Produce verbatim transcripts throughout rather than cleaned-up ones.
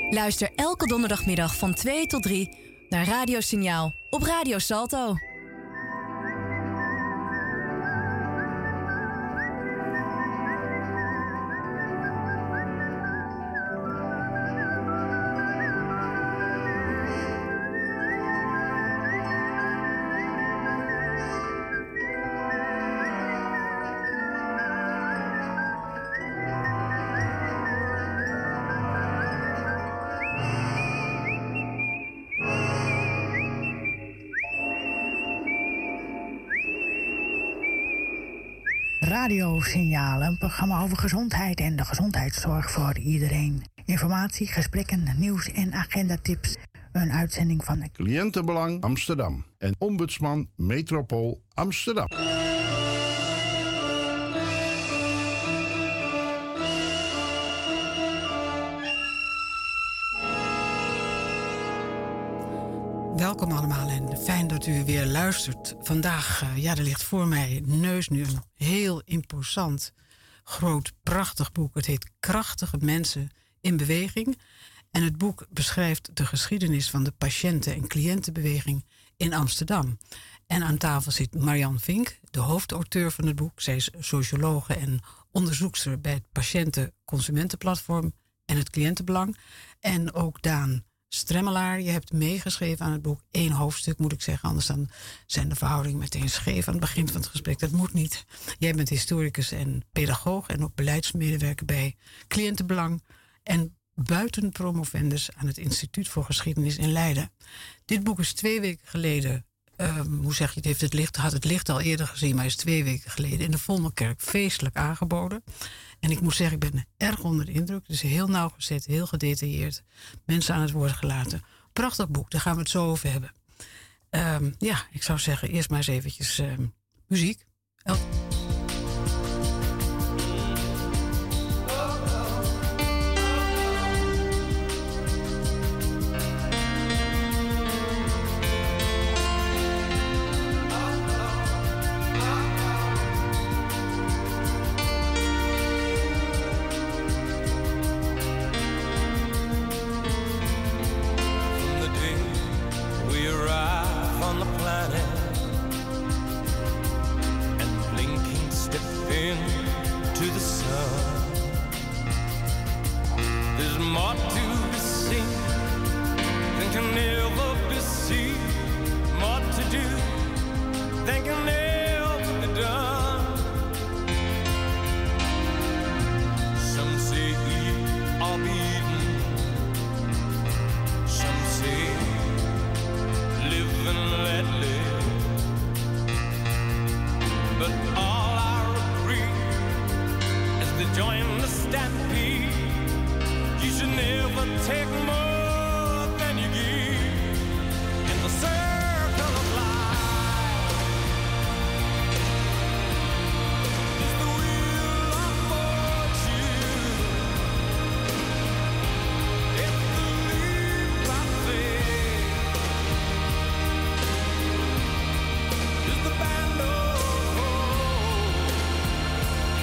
Luister elke donderdagmiddag van twee tot drie naar Radiosignaal op Radio Salto. Radiosignaal, een programma over gezondheid en de gezondheidszorg voor iedereen. Informatie, gesprekken, nieuws en agendatips. Een uitzending van de Cliëntenbelang Amsterdam en Ombudsman Metropool Amsterdam. Welkom allemaal en fijn dat u weer luistert. Vandaag, uh, ja, er ligt voor mij neus nu een heel imposant, groot, prachtig boek. Het heet Krachtige Mensen in Beweging. En het boek beschrijft de geschiedenis van de patiënten- en cliëntenbeweging in Amsterdam. En aan tafel zit Marianne Vink, de hoofdauteur van het boek. Zij is sociologe en onderzoekster bij het Patiënten-Consumentenplatform en het Cliëntenbelang. En ook Daan Stremmelaar, je hebt meegeschreven aan het boek. Eén hoofdstuk moet ik zeggen, anders dan zijn de verhoudingen meteen scheef aan het begin van het gesprek. Dat moet niet. Jij bent historicus en pedagoog en ook beleidsmedewerker bij Cliëntenbelang en buitenpromovendus aan het Instituut voor Geschiedenis in Leiden. Dit boek is twee weken geleden, um, hoe zeg je het, heeft het licht, had het licht al eerder gezien, maar is twee weken geleden in de Vondelkerk feestelijk aangeboden. En ik moet zeggen, ik ben erg onder de indruk. Het is heel nauwgezet, heel gedetailleerd. Mensen aan het woord gelaten. Prachtig boek, daar gaan we het zo over hebben. Um, ja, ik zou zeggen, eerst maar eens eventjes um, muziek. El-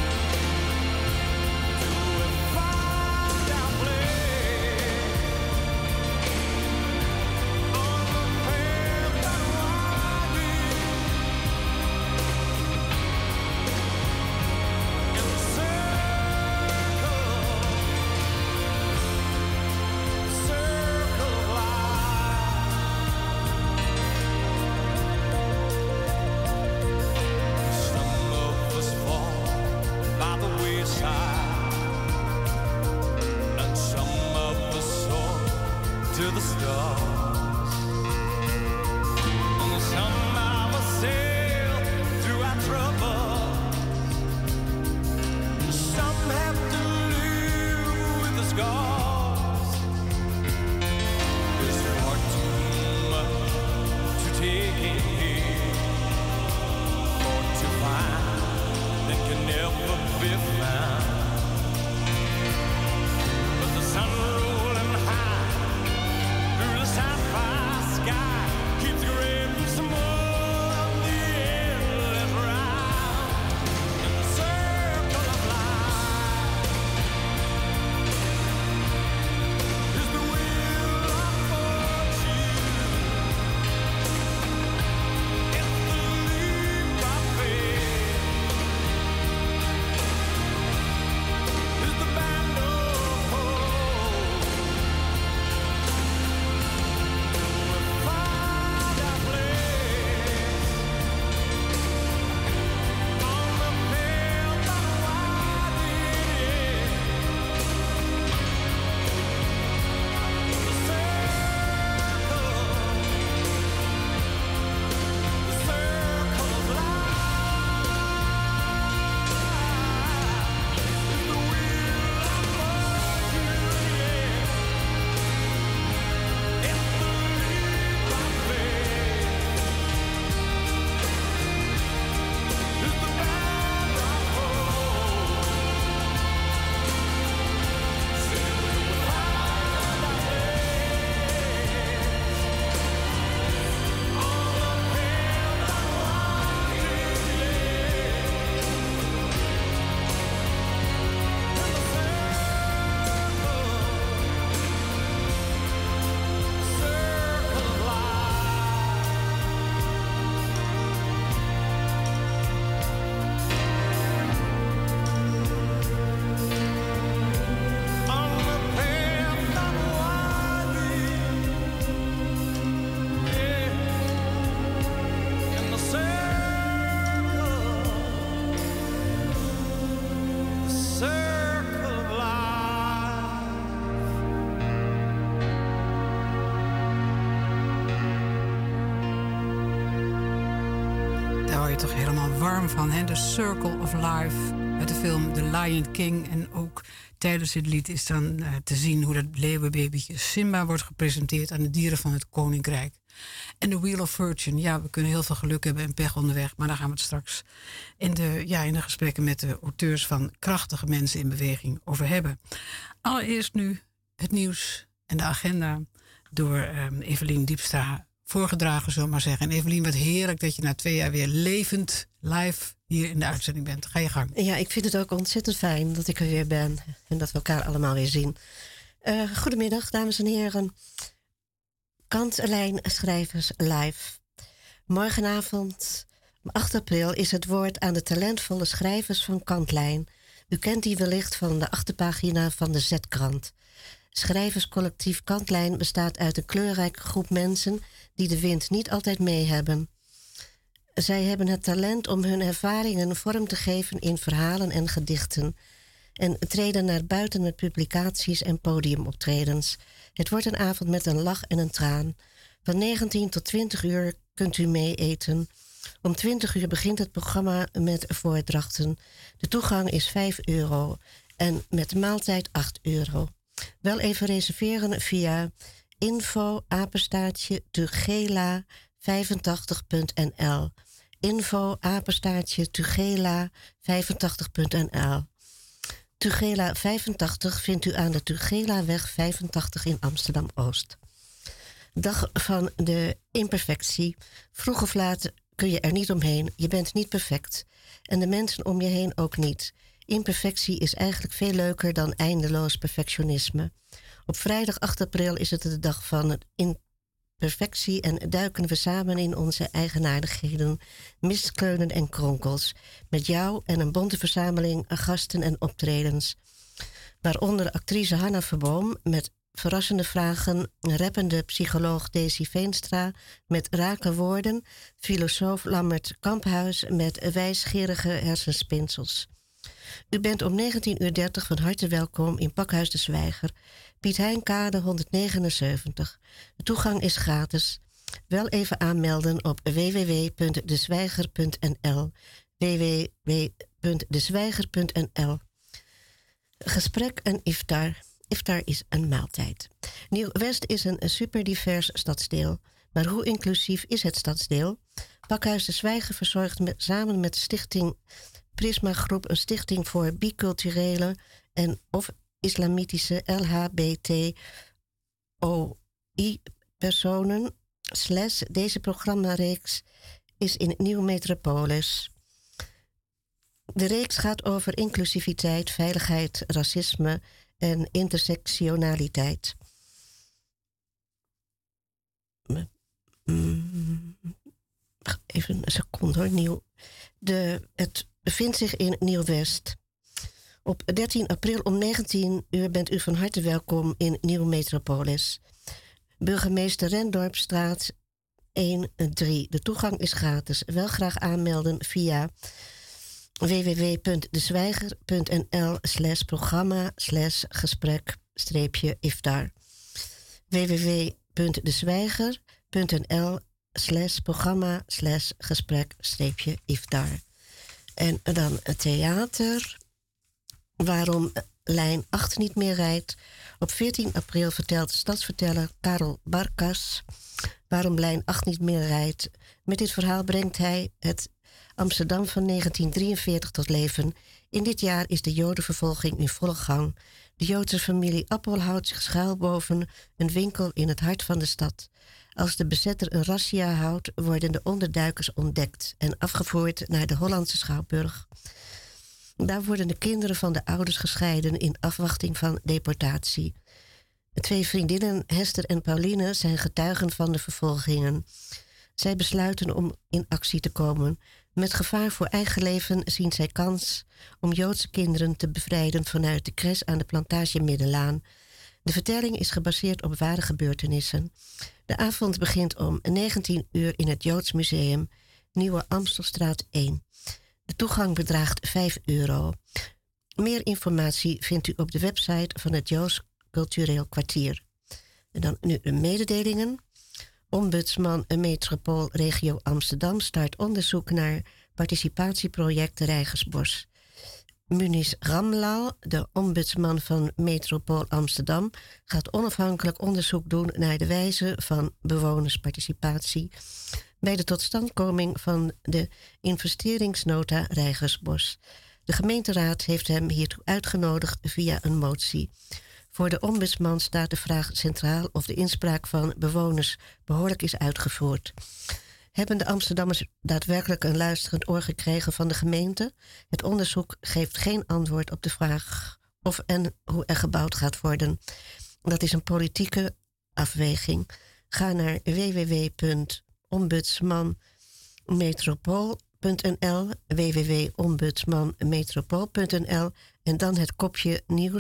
Down play. allemaal warm van. Hè? The Circle of Life uit de film The Lion King. En ook tijdens dit lied is dan uh, te zien hoe dat leeuwenbabytje Simba wordt gepresenteerd aan de dieren van het koninkrijk. En The Wheel of Fortune. Ja, we kunnen heel veel geluk hebben en pech onderweg. Maar daar gaan we het straks in de, ja, in de gesprekken met de auteurs van Krachtige Mensen in Beweging over hebben. Allereerst nu het nieuws en de agenda door um, Evelien Diepstra voorgedragen, zullen we maar zeggen. En Evelien, wat heerlijk dat je na twee jaar weer levend live hier in de uitzending bent. Ga je gang. Ja, ik vind het ook ontzettend fijn dat ik er weer ben en dat we elkaar allemaal weer zien. Uh, goedemiddag, dames en heren. Kantlijn Schrijvers Live. Morgenavond, acht april, is het woord aan de talentvolle schrijvers van Kantlijn. U kent die wellicht van de achterpagina van de Z-krant. Schrijverscollectief Kantlijn bestaat uit een kleurrijke groep mensen die de wind niet altijd mee hebben. Zij hebben het talent om hun ervaringen vorm te geven in verhalen en gedichten en treden naar buiten met publicaties en podiumoptredens. Het wordt een avond met een lach en een traan. Van negentien tot twintig uur kunt u mee eten. Om twintig uur begint het programma met voordrachten. De toegang is vijf euro en met maaltijd acht euro. Wel even reserveren via info apenstaartje tugela vijfentachtig punt n l. info apenstaartje tugela vijfentachtig punt n l. Tugela vijfentachtig vindt u aan de Tugelaweg vijfentachtig in Amsterdam-Oost. Dag van de imperfectie. Vroeg of laat kun je er niet omheen. Je bent niet perfect. En de mensen om je heen ook niet. Imperfectie is eigenlijk veel leuker dan eindeloos perfectionisme. Op vrijdag acht april is het de dag van imperfectie en duiken we samen in onze eigenaardigheden, miskleunen en kronkels. Met jou en een bonte verzameling gasten en optredens. Waaronder actrice Hanna Verboom met verrassende vragen, rappende psycholoog Daisy Veenstra met rake woorden, filosoof Lammert Kamphuis met wijsgerige hersenspinsels. U bent om negentien uur dertig van harte welkom in Pakhuis de Zwijger, Piet Heinkade honderdnegenenzeventig. De toegang is gratis. Wel even aanmelden op w w w punt de zwijger punt n l. w w w punt de zwijger punt n l. Gesprek en iftar. Iftar is een maaltijd. Nieuw-West is een superdivers stadsdeel. Maar hoe inclusief is het stadsdeel? Pakhuis de Zwijger verzorgt met, samen met stichting Prisma Groep een stichting voor biculturele en of islamitische L H B T O I-personen. Slash, deze programmareeks is in Nieuw Metropolis. De reeks gaat over inclusiviteit, veiligheid, racisme en intersectionaliteit. Even een seconde hoor. Nieuw. De, het bevindt zich in Nieuw-West. Op dertien april om negentien uur bent u van harte welkom in Nieuw Metropolis. Burgemeester Rendorpstraat een drie. De toegang is gratis. Wel graag aanmelden via w w w punt de zwijger punt n l slash programma slash gesprek streepje iftar. w w w punt de zwijger punt n l slash programma slash gesprek streepje iftar. En dan het theater. Waarom lijn acht niet meer rijdt. Op veertien april vertelt stadsverteller Karel Barkas waarom lijn acht niet meer rijdt. Met dit verhaal brengt hij het Amsterdam van negentien drieënveertig tot leven. In dit jaar is de Jodenvervolging in volle gang. De Joodse familie Appel houdt zich schuil boven een winkel in het hart van de stad. Als de bezetter een razzia houdt, worden de onderduikers ontdekt en afgevoerd naar de Hollandse Schouwburg. Daar worden de kinderen van de ouders gescheiden in afwachting van deportatie. De twee vriendinnen, Hester en Pauline, zijn getuigen van de vervolgingen. Zij besluiten om in actie te komen. Met gevaar voor eigen leven zien zij kans om Joodse kinderen te bevrijden vanuit de crash aan de Plantage Middenlaan. De vertelling is gebaseerd op ware gebeurtenissen. De avond begint om negentien uur in het Joods Museum, Nieuwe Amstelstraat één. De toegang bedraagt vijf euro. Meer informatie vindt u op de website van het Joods Cultureel Kwartier. En dan nu de mededelingen. Ombudsman Metropoolregio Amsterdam start onderzoek naar participatieproject Rijgersbos. Munis Ramlal, de ombudsman van Metropool Amsterdam, gaat onafhankelijk onderzoek doen naar de wijze van bewonersparticipatie bij de totstandkoming van de investeringsnota Rijgersbos. De gemeenteraad heeft hem hiertoe uitgenodigd via een motie. Voor de ombudsman staat de vraag centraal of de inspraak van bewoners behoorlijk is uitgevoerd. Hebben de Amsterdammers daadwerkelijk een luisterend oor gekregen van de gemeente? Het onderzoek geeft geen antwoord op de vraag of en hoe er gebouwd gaat worden. Dat is een politieke afweging. Ga naar w w w punt ombudsmanmetropool punt n l, w w w punt ombudsmanmetropool punt n l en dan het kopje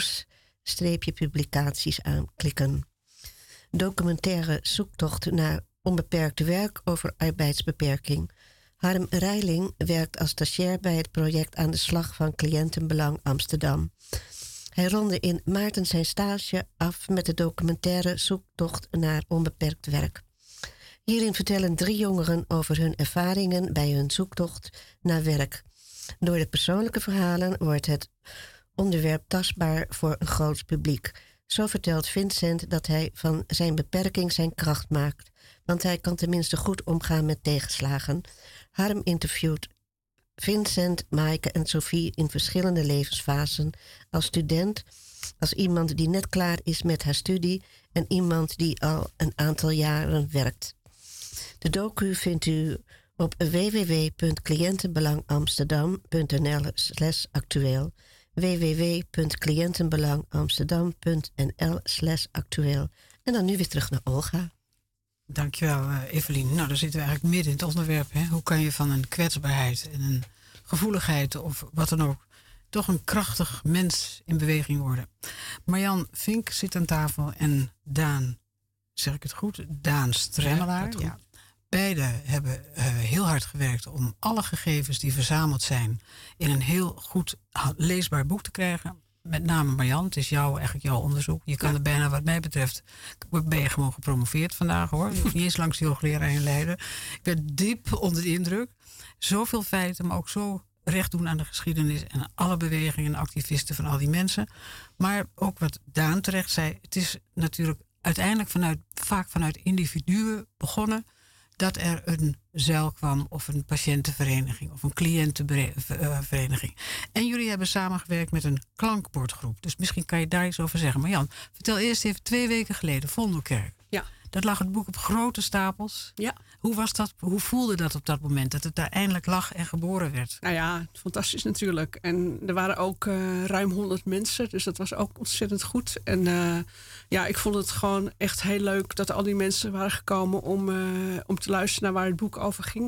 nieuws-publicaties aanklikken. Documentaire zoektocht naar onbeperkte werk over arbeidsbeperking. Harm Reiling werkt als stagiair bij het project Aan de Slag van Cliëntenbelang Amsterdam. Hij ronde in maart zijn stage af met de documentaire Zoektocht naar onbeperkt werk. Hierin vertellen drie jongeren over hun ervaringen bij hun zoektocht naar werk. Door de persoonlijke verhalen wordt het onderwerp tastbaar voor een groot publiek. Zo vertelt Vincent dat hij van zijn beperking zijn kracht maakt, want hij kan tenminste goed omgaan met tegenslagen. Harm interviewt Vincent, Maaike en Sophie in verschillende levensfasen. Als student, als iemand die net klaar is met haar studie en iemand die al een aantal jaren werkt. De docu vindt u op w w w punt cliëntenbelangamsterdam punt n l slash actueel. w w w punt cliëntenbelangamsterdam punt n l slash actueel. En dan nu weer terug naar Olga. Dankjewel, uh, Evelien. Nou, dan zitten we eigenlijk midden in het onderwerp. Hè? Hoe kan je van een kwetsbaarheid en een gevoeligheid of wat dan ook toch een krachtig mens in beweging worden? Marjan Vink zit aan tafel en Daan, zeg ik het goed? Daan Stremmelaar. Ja, ja. Beide hebben uh, heel hard gewerkt om alle gegevens die verzameld zijn in een heel goed leesbaar boek te krijgen. Met name Marjan, het is jouw, eigenlijk jouw onderzoek. Je kan ja. er bijna, wat mij betreft, ben je gewoon gepromoveerd vandaag hoor. Je hoeft niet eens langs de hoogleraar heen leiden. Ik werd diep onder de indruk. Zoveel feiten, maar ook zo recht doen aan de geschiedenis en aan alle bewegingen en activisten van al die mensen. Maar ook wat Daan terecht zei, het is natuurlijk uiteindelijk vanuit, vaak vanuit individuen begonnen dat er een zeil kwam of een patiëntenvereniging of een cliëntenvereniging. En jullie hebben samengewerkt met een klankbordgroep. Dus misschien kan je daar iets over zeggen. Maar Jan, vertel eerst even twee weken geleden, Vondelkerk. Ja. Dat lag het boek op grote stapels. Ja. Hoe was dat? Hoe voelde dat op dat moment? Dat het daar eindelijk lag en geboren werd? Nou ja, fantastisch natuurlijk. En er waren ook uh, ruim honderd mensen. Dus dat was ook ontzettend goed. En uh, ja, ik vond het gewoon echt heel leuk dat al die mensen waren gekomen om, uh, om te luisteren naar waar het boek over ging.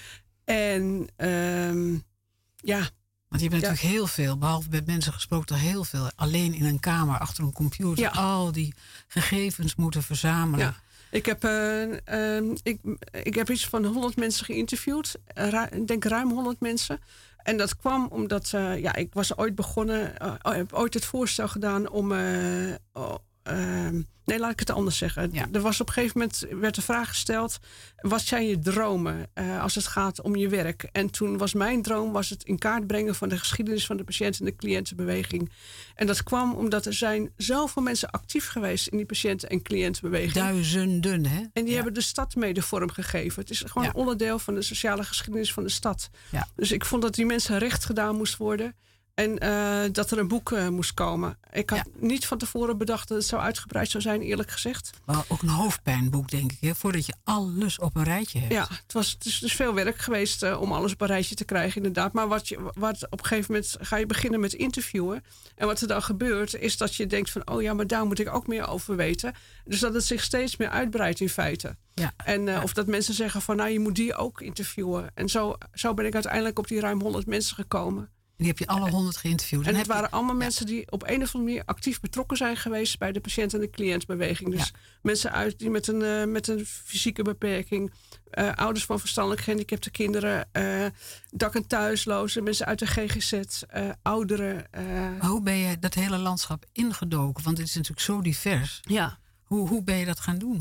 En uh, ja... Want je hebt natuurlijk ja. heel veel, behalve met mensen gesproken, heel veel alleen in een kamer achter een computer. Ja. Al die gegevens moeten verzamelen. Ja. Ik heb, uh, uh, ik, ik heb iets van honderd mensen geïnterviewd. Uh, ik denk ruim honderd mensen. En dat kwam omdat uh, ja, ik was ooit begonnen. Uh, ik heb ooit het voorstel gedaan om. Uh, uh, nee, laat ik het anders zeggen. Ja. Er was op een gegeven moment werd de vraag gesteld: wat zijn je dromen uh, als het gaat om je werk? En toen was mijn droom was het in kaart brengen van de geschiedenis van de patiënt en de cliëntenbeweging. En dat kwam omdat er zijn zoveel mensen actief geweest in die patiënten- en cliëntenbeweging. Duizenden, hè? En die ja. hebben de stad mede vorm gegeven. Het is gewoon ja. onderdeel van de sociale geschiedenis van de stad. Ja. Dus ik vond dat die mensen recht gedaan moest worden. En uh, dat er een boek uh, moest komen. Ik had ja. niet van tevoren bedacht dat het zo uitgebreid zou zijn, eerlijk gezegd. Maar ook een hoofdpijnboek, denk ik, hè? Voordat je alles op een rijtje hebt. Ja, het, was, het is dus veel werk geweest uh, om alles op een rijtje te krijgen, inderdaad. Maar wat je, wat op een gegeven moment ga je beginnen met interviewen. En wat er dan gebeurt, is dat je denkt van, oh ja, maar daar moet ik ook meer over weten. Dus dat het zich steeds meer uitbreidt in feite. Ja. En uh, ja. of dat mensen zeggen van, nou, je moet die ook interviewen. En zo, zo ben ik uiteindelijk op die ruim honderd mensen gekomen. En die heb je alle honderd geïnterviewd. En het waren je... allemaal ja. mensen die op een of andere manier actief betrokken zijn geweest bij de patiënt- en de cliëntbeweging. Dus ja. mensen uit die met een, uh, met een fysieke beperking, uh, ouders van verstandelijk gehandicapte kinderen, uh, dak- en thuislozen, mensen uit de G G Z, uh, ouderen. Uh... Maar hoe ben je dat hele landschap ingedoken? Want het is natuurlijk zo divers. Ja. Hoe, hoe ben je dat gaan doen?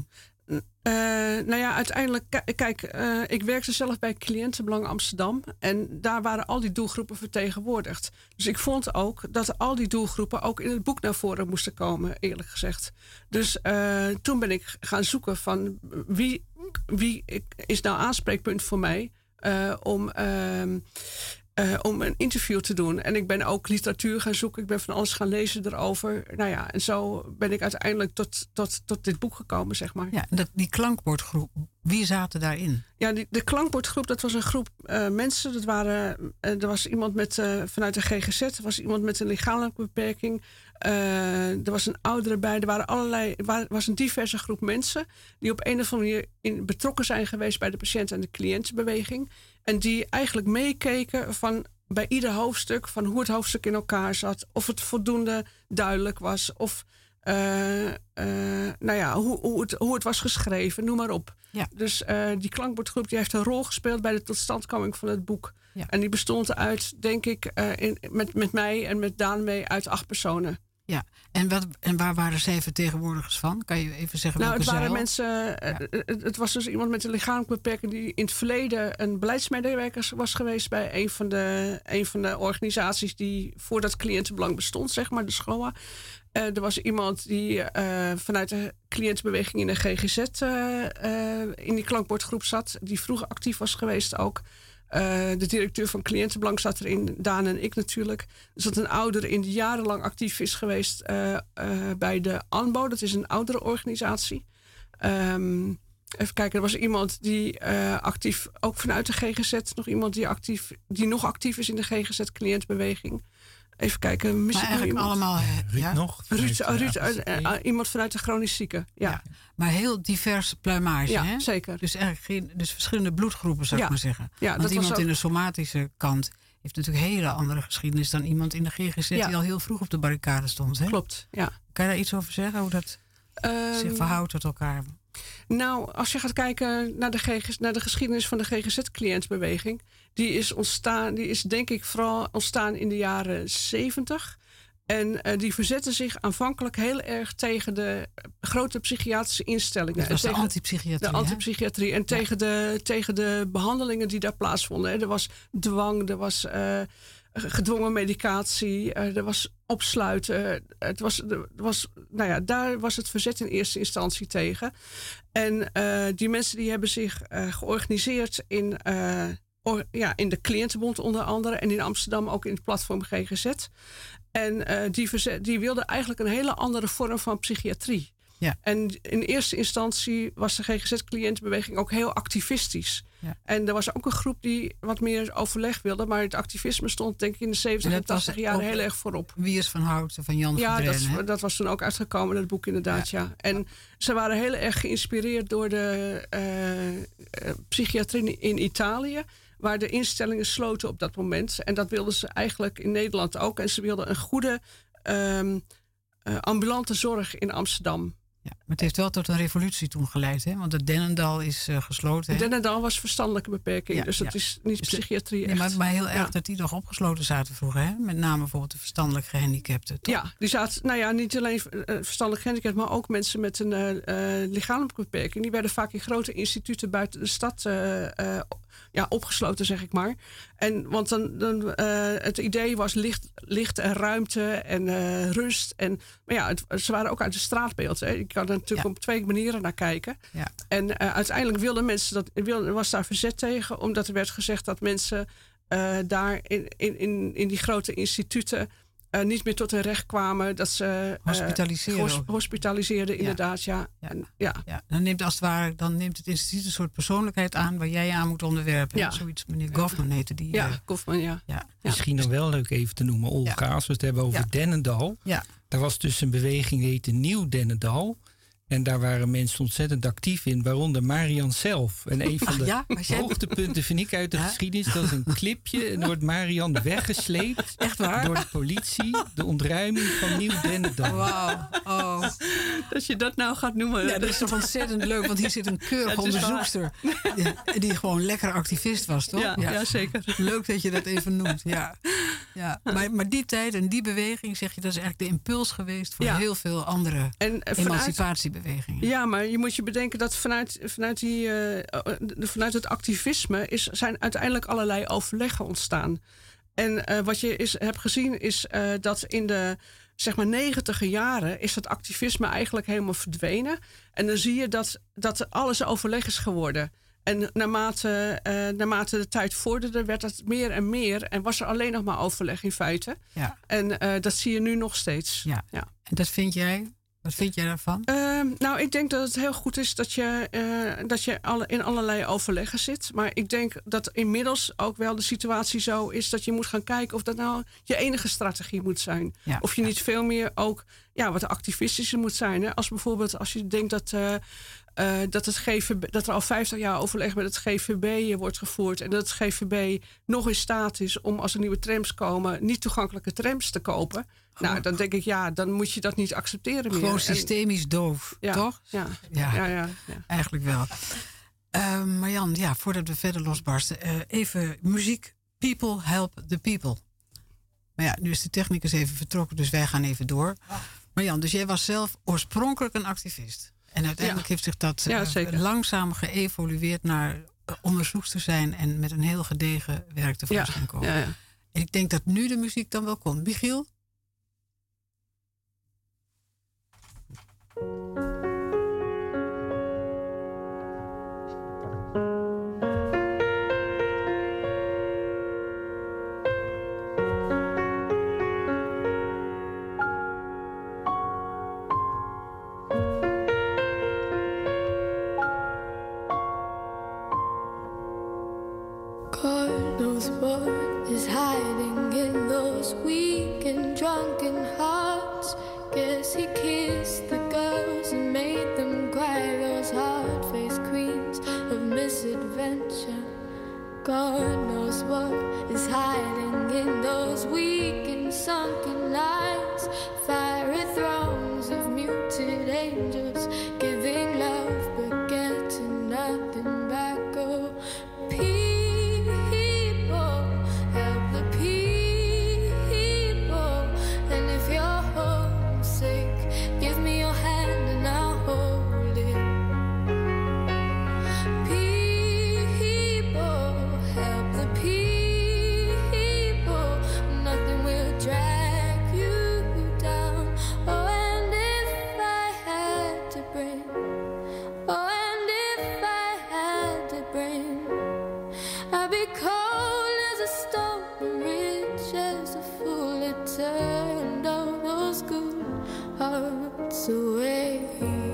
Uh, nou ja, uiteindelijk, k- kijk, uh, ik werkte zelf bij Cliëntenbelang Amsterdam. En daar waren al die doelgroepen vertegenwoordigd. Dus ik vond ook dat al die doelgroepen ook in het boek naar voren moesten komen, eerlijk gezegd. Dus uh, toen ben ik gaan zoeken van wie, wie is nou aanspreekpunt voor mij uh, om... Uh, Uh, om een interview te doen. En ik ben ook literatuur gaan zoeken. Ik ben van alles gaan lezen erover. Nou ja, en zo ben ik uiteindelijk tot, tot, tot dit boek gekomen, zeg maar. Ja, dat, die klankbordgroep, wie zaten daarin? Ja, die, de klankbordgroep, dat was een groep uh, mensen. Dat waren, uh, er was iemand met, uh, vanuit de G G Z, er was iemand met een lichamelijke beperking. Uh, er was een oudere bij. Er waren allerlei, er was een diverse groep mensen die op een of andere manier in, betrokken zijn geweest bij de patiënt- en de cliëntenbeweging. En die eigenlijk meekeken van bij ieder hoofdstuk, van hoe het hoofdstuk in elkaar zat, of het voldoende duidelijk was, of uh, uh, nou ja, hoe, hoe, het, hoe het was geschreven, noem maar op. Ja. Dus uh, die klankbordgroep die heeft een rol gespeeld bij de totstandkoming van het boek. Ja. En die bestond uit, denk ik, uh, in, met, met mij en met Daan mee uit acht personen. Ja, en, wat, en waar waren zij vertegenwoordigers van? Kan je even zeggen nou, welke het waren zeil? mensen. Ja. Het, het was dus iemand met een lichamelijke beperking die in het verleden een beleidsmedewerker was geweest bij een van de, een van de organisaties die voordat Cliëntenbelang bestond, zeg maar, de S C H O A. Uh, er was iemand die uh, vanuit de cliëntenbeweging in de G G Z uh, uh, in die klankbordgroep zat, die vroeger actief was geweest ook. Uh, de directeur van Cliëntenbelang zat erin, Daan en ik natuurlijk. Er zat een oudere in die jarenlang actief is geweest uh, uh, bij de A N B O. Dat is een oudere organisatie. Um, even kijken, er was iemand die uh, actief, ook vanuit de G G Z, nog iemand die, actief, die nog actief is in de G G Z-cliëntbeweging. Even kijken, mis maar ik eigenlijk iemand? allemaal... Ruud ja? nog? Ruud, Vanuit, Ruud, ja, uh, uh, iemand vanuit de chronisch zieken, ja. Ja. Maar heel divers pluimage, Ja, hè? zeker. Dus eigenlijk geen, dus verschillende bloedgroepen, zou ik Ja. maar zeggen. Ja, Want dat iemand was ook- in de somatische kant heeft natuurlijk een hele andere geschiedenis dan iemand in de G G Z Ja. die al heel vroeg op de barricade stond, hè? Klopt, ja. Kan je daar iets over zeggen, hoe dat Um, zich verhoudt tot elkaar? Nou, als je gaat kijken naar de, G G, naar de geschiedenis van de G G Z-cliëntbeweging, die is ontstaan, die is denk ik vooral ontstaan in de jaren zeventig. En uh, die verzetten zich aanvankelijk heel erg tegen de grote psychiatrische instellingen. Dat was en de tegen antipsychiatrie, De antipsychiatrie. En tegen, de, tegen de behandelingen die daar plaatsvonden. Hè. Er was dwang, er was uh, gedwongen medicatie, uh, er was opsluiten. Het was, er was, nou ja, daar was het verzet in eerste instantie tegen. En uh, die mensen die hebben zich uh, georganiseerd in... Uh, Or, ja, in de Cliëntenbond onder andere. En in Amsterdam ook in het platform G G Z. En uh, die, verzet, die wilden eigenlijk een hele andere vorm van psychiatrie. Ja. En in eerste instantie was de G G Z-cliëntenbeweging ook heel activistisch. Ja. En er was ook een groep die wat meer overleg wilde. Maar het activisme stond denk ik in de zeventig en tachtig jaren heel erg voorop. Wiers van Houten, van Jan ja, van Drenen. dat, dat was toen ook uitgekomen in het boek inderdaad, ja. ja. En ze waren heel erg geïnspireerd door de uh, uh, psychiatrie in Italië, waar de instellingen sloten op dat moment. En dat wilden ze eigenlijk in Nederland ook. En ze wilden een goede um, uh, ambulante zorg in Amsterdam. Ja, maar het heeft wel tot een revolutie toen geleid, hè? Want het Dennendal is uh, gesloten. Hè? Dennendal was verstandelijke beperking, ja, dus dat ja. is niet dus psychiatrie nee, echt. Maar, maar heel erg ja. dat die nog opgesloten zaten vroeger, hè? Met name bijvoorbeeld de verstandelijk gehandicapten. Toch? Ja, die zaten, nou ja, niet alleen uh, verstandelijk gehandicapt, maar ook mensen met een uh, uh, lichamelijke beperking. Die werden vaak in grote instituten buiten de stad uh, uh, ja, opgesloten, zeg ik maar. En, want dan, dan, uh, het idee was licht, licht en ruimte en uh, rust. En, maar ja, het, ze waren ook uit het straatbeeld. Hè. Je kan er natuurlijk ja. op twee manieren naar kijken. Ja. En uh, uiteindelijk wilden mensen dat, wilden, was daar verzet tegen, omdat er werd gezegd dat mensen uh, daar in, in, in, in die grote instituten Uh, niet meer tot hun recht kwamen. Dat ze uh, hospitaliseerden. Hos, hospitaliseerden, ja. inderdaad, ja. Ja. En, ja. ja. Dan neemt als het ware, dan neemt het instituut een soort persoonlijkheid aan waar jij je aan moet onderwerpen. Ja. Zoiets, meneer Goffman heette die. Ja, uh, Goffman, ja. ja. Misschien nog wel leuk even te noemen, Olga, ja. als we het hebben over ja. Dennendal. Ja. Daar was dus een beweging die heette Nieuw Dennendal. En daar waren mensen ontzettend actief in, waaronder Marian zelf. En een van de ja, hoogtepunten vind ik uit de ja? geschiedenis, dat is een clipje en wordt Marian weggesleept. Echt waar? Door de politie, de ontruiming van Nieuw Dennendal. Wauw, oh. Dat je dat nou gaat noemen. Ja, dat is toch ontzettend leuk, want hier zit een keurige onderzoekster die, die gewoon lekker activist was, toch? Ja, ja. ja, zeker. Leuk dat je dat even noemt, ja. Ja, maar, maar die tijd en die beweging, zeg je, dat is eigenlijk de impuls geweest voor Ja. heel veel andere En eh, vanuit, emancipatiebewegingen. ja, maar je moet je bedenken dat vanuit, vanuit, die, eh, de- vanuit het activisme is, zijn uiteindelijk allerlei overleggen ontstaan. En eh, wat je is, hebt gezien is eh, dat in de zeg maar negentiger jaren is dat activisme eigenlijk helemaal verdwenen. En dan zie je dat, dat alles overleg is geworden. En naarmate, uh, naarmate de tijd vorderde, werd het meer en meer. En was er alleen nog maar overleg in feite. Ja. En uh, dat zie je nu nog steeds. Ja. Ja. En dat vind jij? Wat vind jij daarvan? Uh, nou, ik denk dat het heel goed is dat je, uh, dat je alle, in allerlei overleggen zit. Maar ik denk dat inmiddels ook wel de situatie zo is dat je moet gaan kijken of dat nou je enige strategie moet zijn. Ja. Of je niet veel meer ook ja, wat activistischer moet zijn. Hè? Als bijvoorbeeld als je denkt dat, uh, uh, dat, het G V B, dat er al vijftig jaar overleg met het G V B wordt gevoerd. En dat het G V B nog in staat is om als er nieuwe trams komen niet toegankelijke trams te kopen. Gewoon, nou, dan denk ik, ja, dan moet je dat niet accepteren meer. Gewoon systemisch en, doof, ja, toch? Ja, ja. ja, ja, ja. Eigenlijk wel. Uh, Marjan, ja, voordat we verder losbarsten, uh, even muziek. People help the people. Maar ja, nu is de technicus even vertrokken, dus wij gaan even door. Marjan, dus jij was zelf oorspronkelijk een activist. En uiteindelijk ja. heeft zich dat uh, ja, langzaam geëvolueerd naar uh, onderzoekster zijn en met een heel gedegen werk tevoorschijn komen. Ja, ja, ja. En ik denk dat nu de muziek dan wel komt. Michiel? God knows what is hiding in those weak and drunken hearts. Guess he kissed the girls and made them cry, those hard-faced queens of misadventure. God knows what is hiding in those weak and sunken lines, fiery throngs of muted angels giving love but getting nothing back. Oh, away.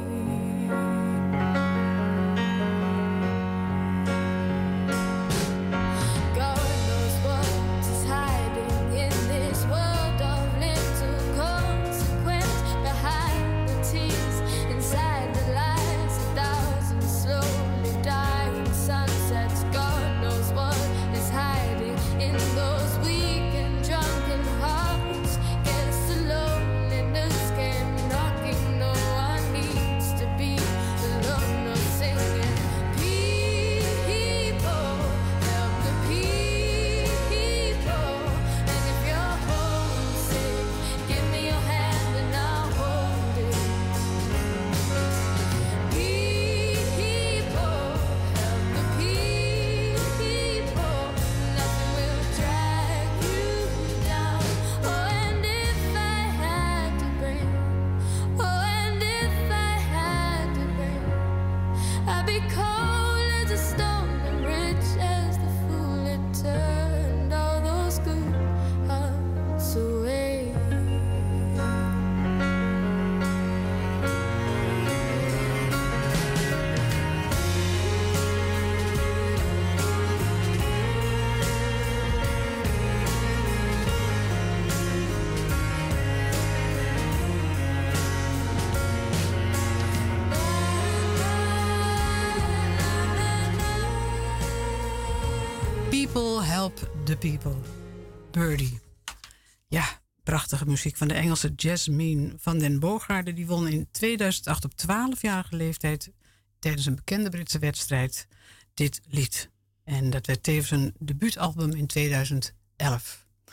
God knows what is hiding in this world of little consequence, behind the tears, inside the lies, a thousand slowly dying sunsets. God knows what is hiding in those weak and drunken hearts. Guess the loneliness came knocking. No one needs to be alone or singing. People, help the people. And if you're homesick, give me your hand and I'll hold it. People, help the people. Nothing will drag you down. Oh, and if I had to bring, oh, and if I had to bring, I'd be cold as a stone and rich as the fool it turned all those good hearts away. People help the people. Birdie. Ja, prachtige muziek van de Engelse Jasmine van den Boogaarde. Die won in tweeduizend acht op twaalfjarige leeftijd tijdens een bekende Britse wedstrijd dit lied. En dat werd tevens een debuutalbum in tweeduizend elf.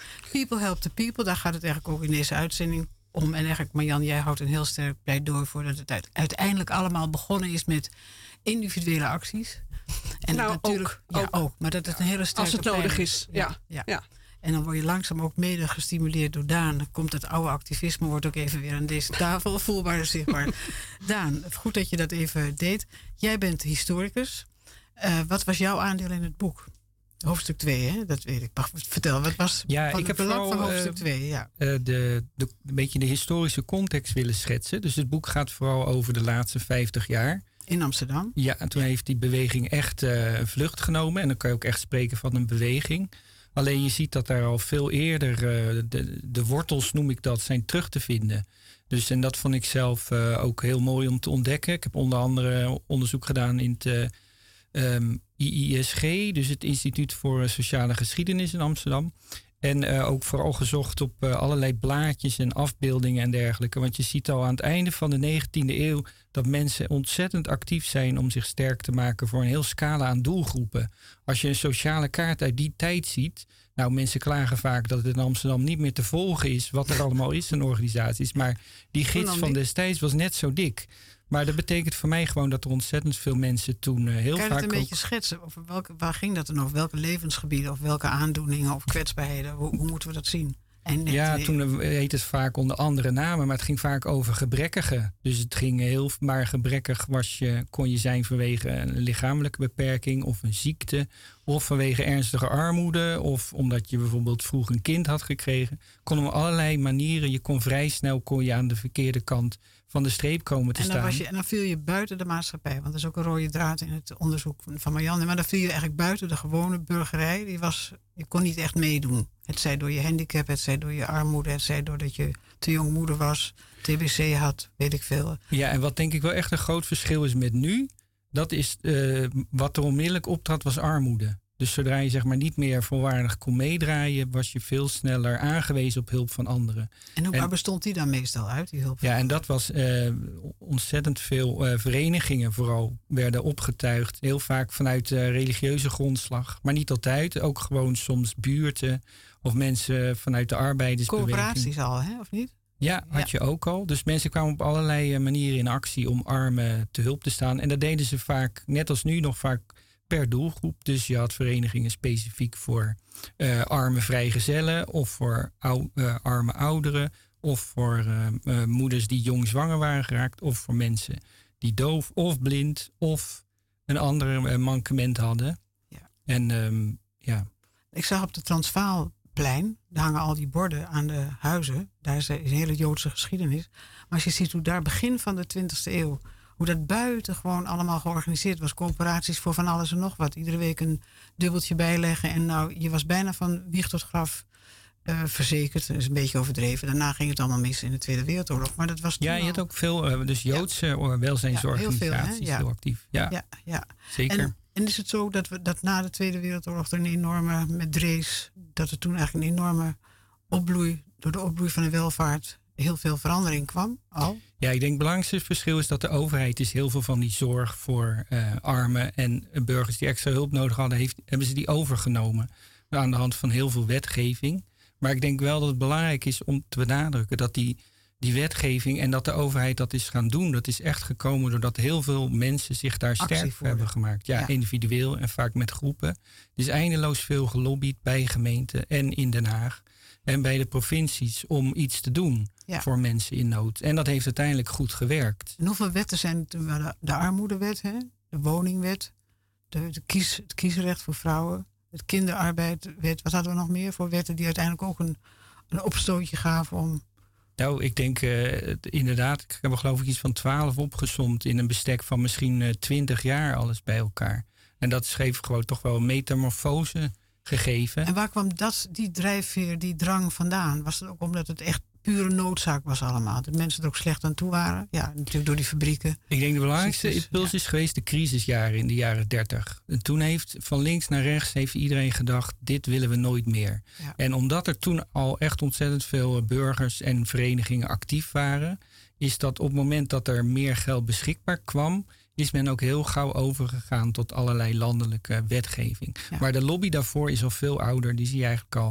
People help the people, daar gaat het eigenlijk ook in deze uitzending om. En eigenlijk, Marjan, jij houdt een heel sterk pleidooi voor dat het uiteindelijk allemaal begonnen is met individuele acties. En nou, natuurlijk, ook, ja, ook. ook. Maar dat het een hele sterke Als het nodig pijn is, ja. ja. ja. En dan word je langzaam ook mede gestimuleerd door Daan. Dan komt het oude activisme, wordt ook even weer aan deze tafel voelbaar en zichtbaar. Daan, goed dat je dat even deed. Jij bent historicus. Uh, wat was jouw aandeel in het boek? Hoofdstuk twee, hè? Dat weet ik. Mag vertel, wat was ja, van ik het heb belang vooral, van hoofdstuk twee? Uh, ja. uh, de, de, een beetje de historische context willen schetsen. Dus het boek gaat vooral over de laatste vijftig jaar. In Amsterdam? Ja, en toen heeft die beweging echt uh, een vlucht genomen. En dan kan je ook echt spreken van een beweging. Alleen je ziet dat daar al veel eerder, uh, de, de wortels noem ik dat, zijn terug te vinden. Dus en dat vond ik zelf uh, ook heel mooi om te ontdekken. Ik heb onder andere onderzoek gedaan in het uh, um, I I S G, dus het Instituut voor Sociale Geschiedenis in Amsterdam. En uh, ook vooral gezocht op uh, allerlei blaadjes en afbeeldingen en dergelijke. Want je ziet al aan het einde van de negentiende eeuw dat mensen ontzettend actief zijn om zich sterk te maken voor een heel scala aan doelgroepen. Als je een sociale kaart uit die tijd ziet. Nou, mensen klagen vaak dat het in Amsterdam niet meer te volgen is wat er allemaal is in organisaties. Maar die gids van destijds was net zo dik. Maar dat betekent voor mij gewoon dat er ontzettend veel mensen toen uh, heel vaak. Kan je het een ook... beetje schetsen? Over welke, waar ging dat dan over? Welke levensgebieden of welke aandoeningen of kwetsbaarheden? Hoe, hoe moeten we dat zien? En ja, toen heet het vaak onder andere namen, maar het ging vaak over gebrekkigen. Dus het ging heel, maar gebrekkig was je, kon je zijn vanwege een lichamelijke beperking of een ziekte. Of vanwege ernstige armoede. Of omdat je bijvoorbeeld vroeg een kind had gekregen. Kon op allerlei manieren. Je kon vrij snel kon je aan de verkeerde kant van de streep komen te en dan staan. Was je, en dan viel je buiten de maatschappij. Want dat is ook een rode draad in het onderzoek van Marjan. Maar dan viel je eigenlijk buiten de gewone burgerij. Die was, je kon niet echt meedoen. Het zij door je handicap, het zij door je armoede. Het zij doordat je te jong moeder was. T B C had, weet ik veel. Ja, en wat denk ik wel echt een groot verschil is met nu. Dat is uh, wat er onmiddellijk optrad was armoede. Dus zodra je zeg maar niet meer volwaardig kon meedraaien, was je veel sneller aangewezen op hulp van anderen. En hoe en, bestond die dan meestal uit, die hulp? Ja, en dat was uh, ontzettend veel uh, verenigingen vooral werden opgetuigd. Heel vaak vanuit uh, religieuze grondslag. Maar niet altijd. Ook gewoon soms buurten of mensen vanuit de arbeidersbeweging. Coöperaties al, hè? Of niet? Ja, had ja. je ook al. Dus mensen kwamen op allerlei manieren in actie om armen te hulp te staan. En dat deden ze vaak, net als nu nog vaak, per doelgroep. Dus je had verenigingen specifiek voor uh, arme vrijgezellen of voor ou, uh, arme ouderen of voor uh, uh, moeders die jong zwanger waren geraakt of voor mensen die doof of blind of een ander uh, mankement hadden. Ja. En um, ja. Ik zag op de Transvaalplein, daar hangen al die borden aan de huizen. Daar is een hele Joodse geschiedenis. Maar als je ziet hoe daar begin van de twintigste eeuw, hoe dat buiten gewoon allemaal georganiseerd was. Coöperaties voor van alles en nog wat. Iedere week een dubbeltje bijleggen. En nou, je was bijna van wieg tot graf uh, verzekerd. Dat is een beetje overdreven. Daarna ging het allemaal mis in de Tweede Wereldoorlog. Maar dat was toen ja, je had ook veel uh, dus Joodse ja. welzijnsorganisaties ja, heel, ja. actief. Ja, ja, ja. zeker. En, en is het zo dat, we, dat na de Tweede Wereldoorlog er een enorme, met Drees, dat er toen eigenlijk een enorme opbloei, door de opbloei van de welvaart, heel veel verandering kwam al? Ja, ik denk het belangrijkste verschil is dat de overheid is heel veel van die zorg voor uh, armen en burgers die extra hulp nodig hadden, heeft, hebben ze die overgenomen aan de hand van heel veel wetgeving. Maar ik denk wel dat het belangrijk is om te benadrukken dat die, die wetgeving en dat de overheid dat is gaan doen, dat is echt gekomen doordat heel veel mensen zich daar sterk voor hebben gemaakt. Ja, ja, individueel en vaak met groepen. Er is eindeloos veel gelobbyd bij gemeenten en in Den Haag en bij de provincies om iets te doen ja. voor mensen in nood. En dat heeft uiteindelijk goed gewerkt. En hoeveel wetten zijn er? De armoedewet, hè? De woningwet, de, de kies, het kiesrecht voor vrouwen, het kinderarbeidwet. Wat hadden we nog meer voor wetten die uiteindelijk ook een, een opstootje gaven om... Nou, ik denk uh, inderdaad, ik heb er geloof ik iets van twaalf opgesomd in een bestek van misschien uh, twintig jaar alles bij elkaar. En dat schreef gewoon toch wel een metamorfose gegeven. En waar kwam dat, die drijfveer, die drang vandaan? Was het ook omdat het echt pure noodzaak was allemaal? Dat mensen er ook slecht aan toe waren? Ja, natuurlijk door die fabrieken. Ik denk de belangrijkste impuls ja. is geweest de crisisjaren in de jaren dertig. En toen heeft van links naar rechts heeft iedereen gedacht, dit willen we nooit meer. Ja. En omdat er toen al echt ontzettend veel burgers en verenigingen actief waren, is dat op het moment dat er meer geld beschikbaar kwam, is men ook heel gauw overgegaan tot allerlei landelijke wetgeving. Ja. Maar de lobby daarvoor is al veel ouder. Die zie je eigenlijk al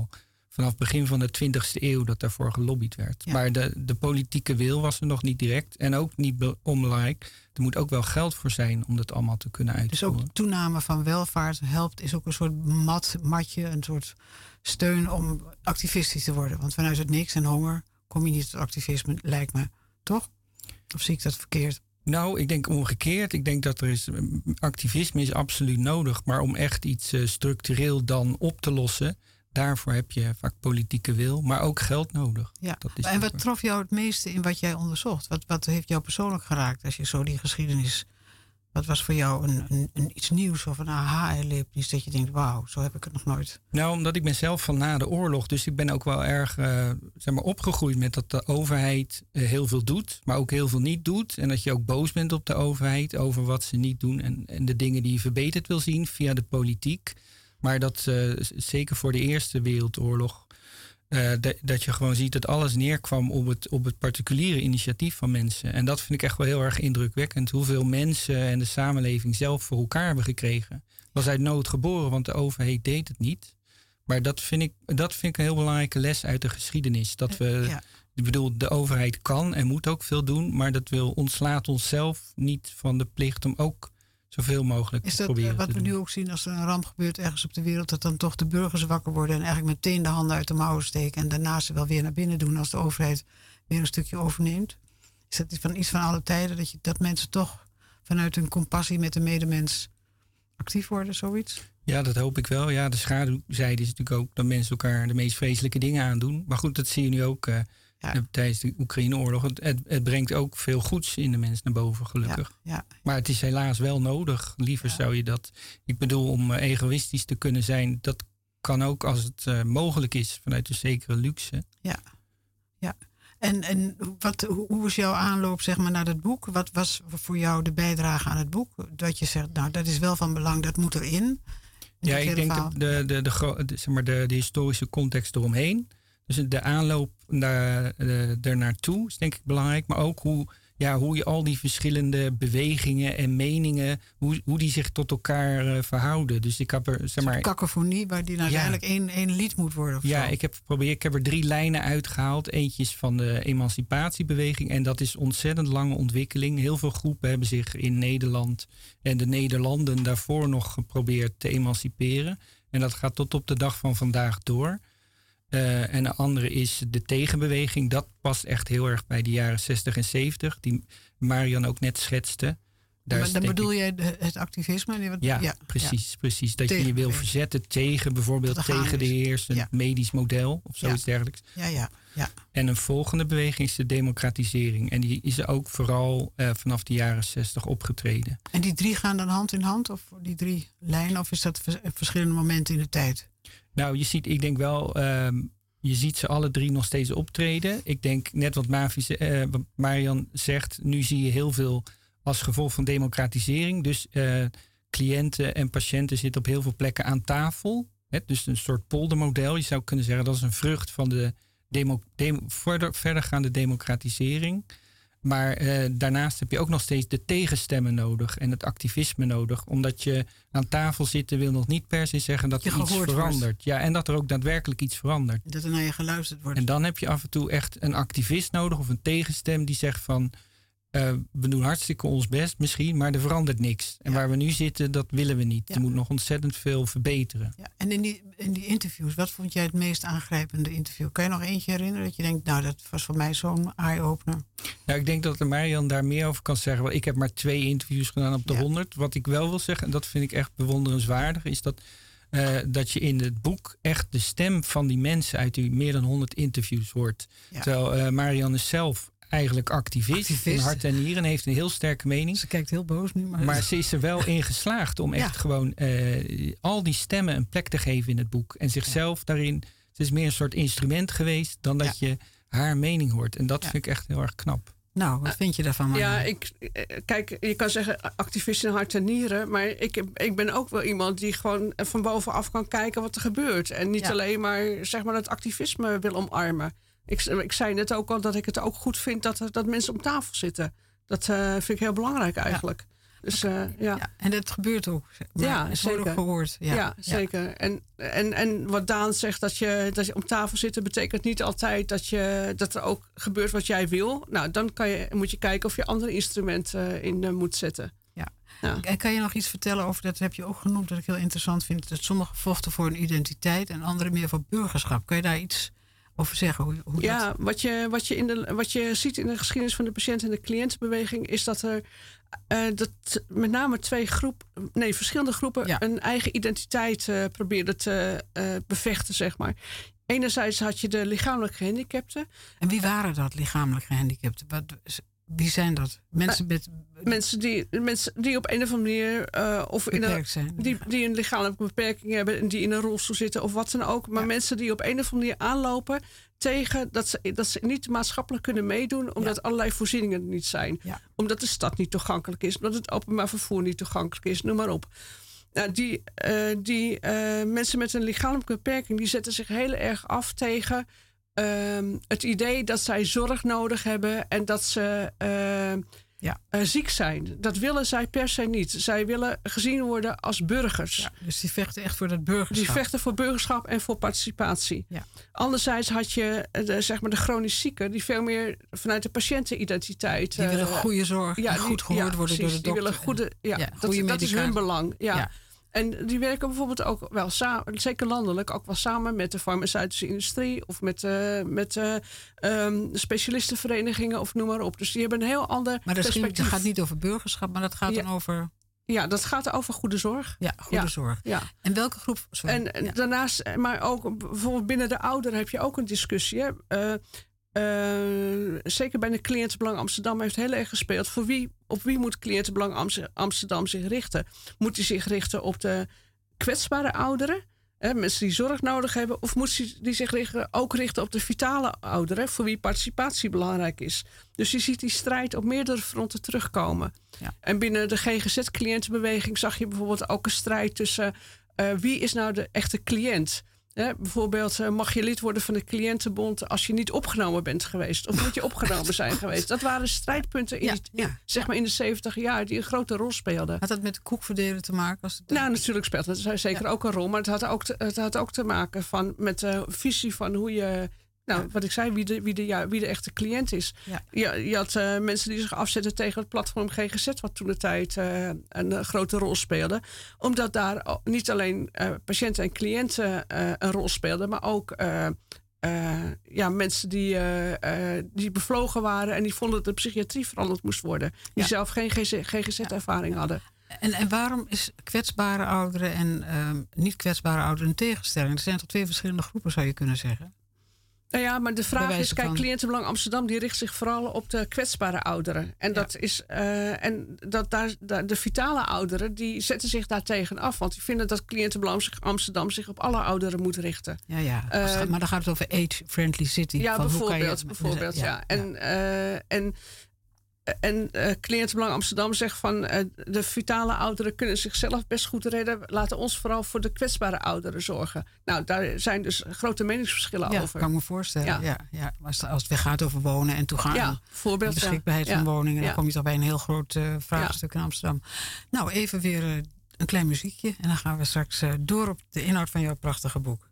vanaf het begin van de twintigste eeuw dat daarvoor gelobbyd werd. Ja. Maar de, de politieke wil was er nog niet direct. En ook niet be- onbelangrijk, er moet ook wel geld voor zijn om dat allemaal te kunnen Dus uitvoeren. ook toename van welvaart helpt, is ook een soort mat, matje, een soort steun om activistisch te worden. Want vanuit het niks en honger kom je niet tot activisme, lijkt me. Toch? Of zie ik dat verkeerd? Nou, ik denk omgekeerd. Ik denk dat er is, activisme is absoluut nodig. Maar om echt iets uh, structureel dan op te lossen, daarvoor heb je vaak politieke wil, maar ook geld nodig. Ja. Dat is En wat ook- trof jou het meeste in wat jij onderzocht? Wat, wat heeft jou persoonlijk geraakt als je zo die geschiedenis... Wat was voor jou een, een, een iets nieuws of een aha-erlevenis dat je denkt, wauw, zo heb ik het nog nooit. Nou, omdat ik ben zelf van na de oorlog, dus ik ben ook wel erg uh, zeg maar opgegroeid met dat de overheid uh, heel veel doet, maar ook heel veel niet doet. En dat je ook boos bent op de overheid over wat ze niet doen en, en de dingen die je verbeterd wil zien via de politiek. Maar dat uh, zeker voor de Eerste Wereldoorlog, uh, de, dat je gewoon ziet dat alles neerkwam op het, op het particuliere initiatief van mensen. En dat vind ik echt wel heel erg indrukwekkend. Hoeveel mensen en de samenleving zelf voor elkaar hebben gekregen. Was uit nood geboren, want de overheid deed het niet. Maar dat vind ik, dat vind ik een heel belangrijke les uit de geschiedenis. Dat we, Ja. ik bedoel, de overheid kan en moet ook veel doen, maar dat wil ontslaat onszelf niet van de plicht om ook zoveel mogelijk Is te dat uh, proberen wat te we doen. nu ook zien als er een ramp gebeurt ergens op de wereld, dat dan toch de burgers wakker worden en eigenlijk meteen de handen uit de mouwen steken en daarna ze wel weer naar binnen doen als de overheid weer een stukje overneemt? Is dat van iets van alle tijden dat, je, dat mensen toch vanuit hun compassie met de medemens actief worden, zoiets? Ja, dat hoop ik wel. Ja, de schaduwzijde is natuurlijk ook dat mensen elkaar de meest vreselijke dingen aandoen. Maar goed, dat zie je nu ook uh, Ja. tijdens de Oekraïne-oorlog. Het, het, het brengt ook veel goeds in de mens naar boven, gelukkig. Ja, ja. Maar het is helaas wel nodig. Liever Ja. zou je dat... Ik bedoel, om uh, egoïstisch te kunnen zijn, dat kan ook als het uh, mogelijk is vanuit een zekere luxe. Ja, ja. En, en wat, hoe hoe is jouw aanloop zeg maar, naar het boek? Wat was voor jou de bijdrage aan het boek? Dat je zegt, nou, dat is wel van belang, dat moet erin. Ja, Dit ik hele denk verhaal. de, de, de, de, gro- de, zeg maar de, de historische context eromheen. Dus de aanloop naar, uh, ernaartoe is denk ik belangrijk. Maar ook hoe, ja, hoe je al die verschillende bewegingen en meningen, hoe, hoe die zich tot elkaar uh, verhouden. Dus ik heb er, zeg maar... Cacophonie, waar die nou Ja. uiteindelijk één, één lied moet worden. Of Ja, zo. ik heb geprobeerd. Ik heb er drie lijnen uitgehaald. Eentje is van de emancipatiebeweging. En dat is ontzettend lange ontwikkeling. Heel veel groepen hebben zich in Nederland en de Nederlanden daarvoor nog geprobeerd te emanciperen. En dat gaat tot op de dag van vandaag door. Uh, en de andere is de tegenbeweging. Dat past echt heel erg bij de jaren zestig en zeventig. Die Marian ook net schetste. Daar Maar is dan denk bedoel ik- jij de- het activisme? Nee, wat- ja, precies, precies. Dat je je wil Tegenbeweging. verzetten tegen bijvoorbeeld Dat er gaande tegen de is. heers, een Ja. medisch model of zoiets Ja. dergelijks. Ja, ja, ja. En een volgende beweging is de democratisering. En die is ook vooral uh, vanaf de jaren zestig opgetreden. En die drie gaan dan hand in hand? Of die drie lijnen? Of is dat vers- verschillende momenten in de tijd? Nou, je ziet, ik denk wel, um, je ziet ze alle drie nog steeds optreden. Ik denk net wat, Mavi, uh, wat Marian zegt, nu zie je heel veel als gevolg van democratisering. Dus uh, cliënten en patiënten zitten op heel veel plekken aan tafel. Hè? Dus een soort poldermodel. Je zou kunnen zeggen dat is een vrucht van de demo, demo, verder, verdergaande democratisering. Maar uh, daarnaast heb je ook nog steeds de tegenstemmen nodig en het activisme nodig. Omdat je aan tafel zitten wil nog niet per se zeggen dat Je er iets gehoord verandert. wordt. Ja, en dat er ook daadwerkelijk iets verandert. Dat er naar je geluisterd wordt. En dan heb je af en toe echt een activist nodig of een tegenstem die zegt van uh, we doen hartstikke ons best misschien, maar er verandert niks. En Ja. waar we nu zitten, dat willen we niet. Ja. Er moet nog ontzettend veel verbeteren. Ja, en in die, in die interviews, wat vond jij het meest aangrijpende interview? Kan je nog eentje herinneren dat je denkt, nou, dat was voor mij zo'n eye-opener? Nou, ik denk dat de Marian daar meer over kan zeggen. Want ik heb maar twee interviews gedaan op de Ja. honderd. Wat ik wel wil zeggen, en dat vind ik echt bewonderenswaardig, is dat, uh, dat je in het boek echt de stem van die mensen uit die meer dan honderd interviews hoort. Ja. Terwijl uh, Marian is zelf eigenlijk activist, Activist. in hart en nieren en heeft een heel sterke mening. Ze kijkt heel boos nu, maar... Maar ze is er wel in geslaagd om echt Ja. gewoon uh, al die stemmen een plek te geven in het boek. En zichzelf daarin, het is meer een soort instrument geweest dan dat je haar mening hoort. En dat Ja. vind ik echt heel erg knap. Nou, wat vind je daarvan, Marian? Ja, ik, eh, kijk, je kan zeggen activist in hart en nieren. Maar ik, ik ben ook wel iemand die gewoon van bovenaf kan kijken wat er gebeurt. En niet Ja. alleen maar, zeg maar het activisme wil omarmen. Ik, ik zei net ook al dat ik het ook goed vind dat, dat mensen om tafel zitten. Dat uh, vind ik heel belangrijk eigenlijk. Dus, uh, ja. ja. En dat gebeurt ook. Maar ja, zeker. Ook gehoord. Ja, ja zeker. Ja. En, en, en wat Daan zegt, dat je, dat je om tafel zit, betekent niet altijd dat, je, dat er ook gebeurt wat jij wil. Nou, dan kan je, moet je kijken of je andere instrumenten uh, in uh, moet zetten. Ja. Ja. En kan je nog iets vertellen over, dat heb je ook genoemd, dat ik heel interessant vind, dat sommigen vochten voor een identiteit en anderen meer voor burgerschap. Kan je daar iets over zeggen? Hoe, hoe ja, dat... wat, je, wat, je in de, wat je ziet in de geschiedenis van de patiënt- en de cliëntenbeweging is dat er uh, dat met name twee groepen, nee, verschillende groepen ja. een eigen identiteit uh, probeerden te uh, bevechten, zeg maar. Enerzijds had je de lichamelijk gehandicapten. En wie waren dat, lichamelijk gehandicapten? Wat, wie zijn dat? Mensen met... Mensen die, mensen die op een of andere manier uh, of in een, zijn. Die, die een lichamelijke beperking hebben en die in een rolstoel zitten of wat dan ook. Maar ja. mensen die op een of andere manier aanlopen tegen dat ze, dat ze niet maatschappelijk kunnen meedoen omdat ja. allerlei voorzieningen er niet zijn. Ja. Omdat de stad niet toegankelijk is, omdat het openbaar vervoer niet toegankelijk is, noem maar op. Nou, die uh, die uh, mensen met een lichamelijke beperking die zetten zich heel erg af tegen uh, het idee dat zij zorg nodig hebben en dat ze uh, ja. uh, ziek zijn. Dat willen zij per se niet. Zij willen gezien worden als burgers. Ja, dus die vechten echt voor dat burgerschap. Die vechten voor burgerschap en voor participatie. Ja. Anderzijds had je de, zeg maar de chronisch zieken die veel meer vanuit de patiëntenidentiteit. Die willen uh, goede zorg ja, en goed die, gehoord ja, worden precies, door de dokter. Die willen goede, ja, ja, dat, goede dat is hun belang. Ja. Ja. En die werken bijvoorbeeld ook wel samen, zeker landelijk, ook wel samen met de farmaceutische industrie of met, uh, met uh, um, specialistenverenigingen of noem maar op. Dus die hebben een heel ander maar dat perspectief. Maar dat gaat niet over burgerschap, maar dat gaat ja. dan over... Ja, dat gaat over goede zorg. Ja, goede ja. zorg. Ja. En welke groep? Sorry. En ja. daarnaast, maar ook bijvoorbeeld binnen de ouderen heb je ook een discussie. Hè? Uh, Uh, zeker bij de Cliëntenbelang Amsterdam heeft heel erg gespeeld. Voor wie, op wie moet Cliëntenbelang Amsterdam zich richten? Moet hij zich richten op de kwetsbare ouderen? Hè, mensen die zorg nodig hebben? Of moet hij die zich richten, ook richten op de vitale ouderen? Voor wie participatie belangrijk is? Dus je ziet die strijd op meerdere fronten terugkomen. Ja. En binnen de G G Z-cliëntenbeweging zag je bijvoorbeeld ook een strijd tussen... Uh, wie is nou de echte cliënt? He, bijvoorbeeld, uh, mag je lid worden van de cliëntenbond als je niet opgenomen bent geweest? Of moet je opgenomen zijn geweest? Dat waren strijdpunten in, ja, die, ja. in, zeg maar in de zeventig jaar die een grote rol speelden. Had dat met de koekverdelen te maken? Als het nou, natuurlijk speelt het zeker ja. ook een rol. Maar het had ook te, het had ook te maken van, met de visie van hoe je... Nou, wat ik zei, wie de, wie de, ja, wie de echte cliënt is. Ja. Je, je had uh, mensen die zich afzetten tegen het platform G G Z... wat toen de tijd uh, een uh, grote rol speelde. Omdat daar niet alleen uh, patiënten en cliënten uh, een rol speelden... maar ook uh, uh, ja, mensen die, uh, uh, die bevlogen waren... en die vonden dat de psychiatrie veranderd moest worden. Die ja. zelf geen G G Z-ervaring ja. hadden. En, en waarom is kwetsbare ouderen en uh, niet kwetsbare ouderen een tegenstelling? Er zijn toch twee verschillende groepen, zou je kunnen zeggen? Nou ja, maar de vraag is, kijk, van... Cliëntenbelang Amsterdam die richt zich vooral op de kwetsbare ouderen. En, ja. dat is, uh, en dat daar, daar, de vitale ouderen, die zetten zich daar tegen af. Want die vinden dat Cliëntenbelang Amsterdam zich op alle ouderen moet richten. Ja, ja. Uh, maar dan gaat het over age-friendly city. Ja, van bijvoorbeeld. Hoe kan je... bijvoorbeeld ja. Ja. En, ja. Uh, en En uh, Cliëntenbelang Amsterdam zegt van uh, de vitale ouderen kunnen zichzelf best goed redden. Laten ons vooral voor de kwetsbare ouderen zorgen. Nou, daar zijn dus grote meningsverschillen ja, over. Ja, kan me voorstellen. Ja. Ja, ja. Als, het, als het weer gaat over wonen en toegang. Ja, voorbeeld, de beschikbaarheid ja. van woningen. Dan ja. kom je toch bij een heel groot uh, vraagstuk ja. in Amsterdam. Nou, even weer uh, een klein muziekje. En dan gaan we straks uh, door op de inhoud van jouw prachtige boek.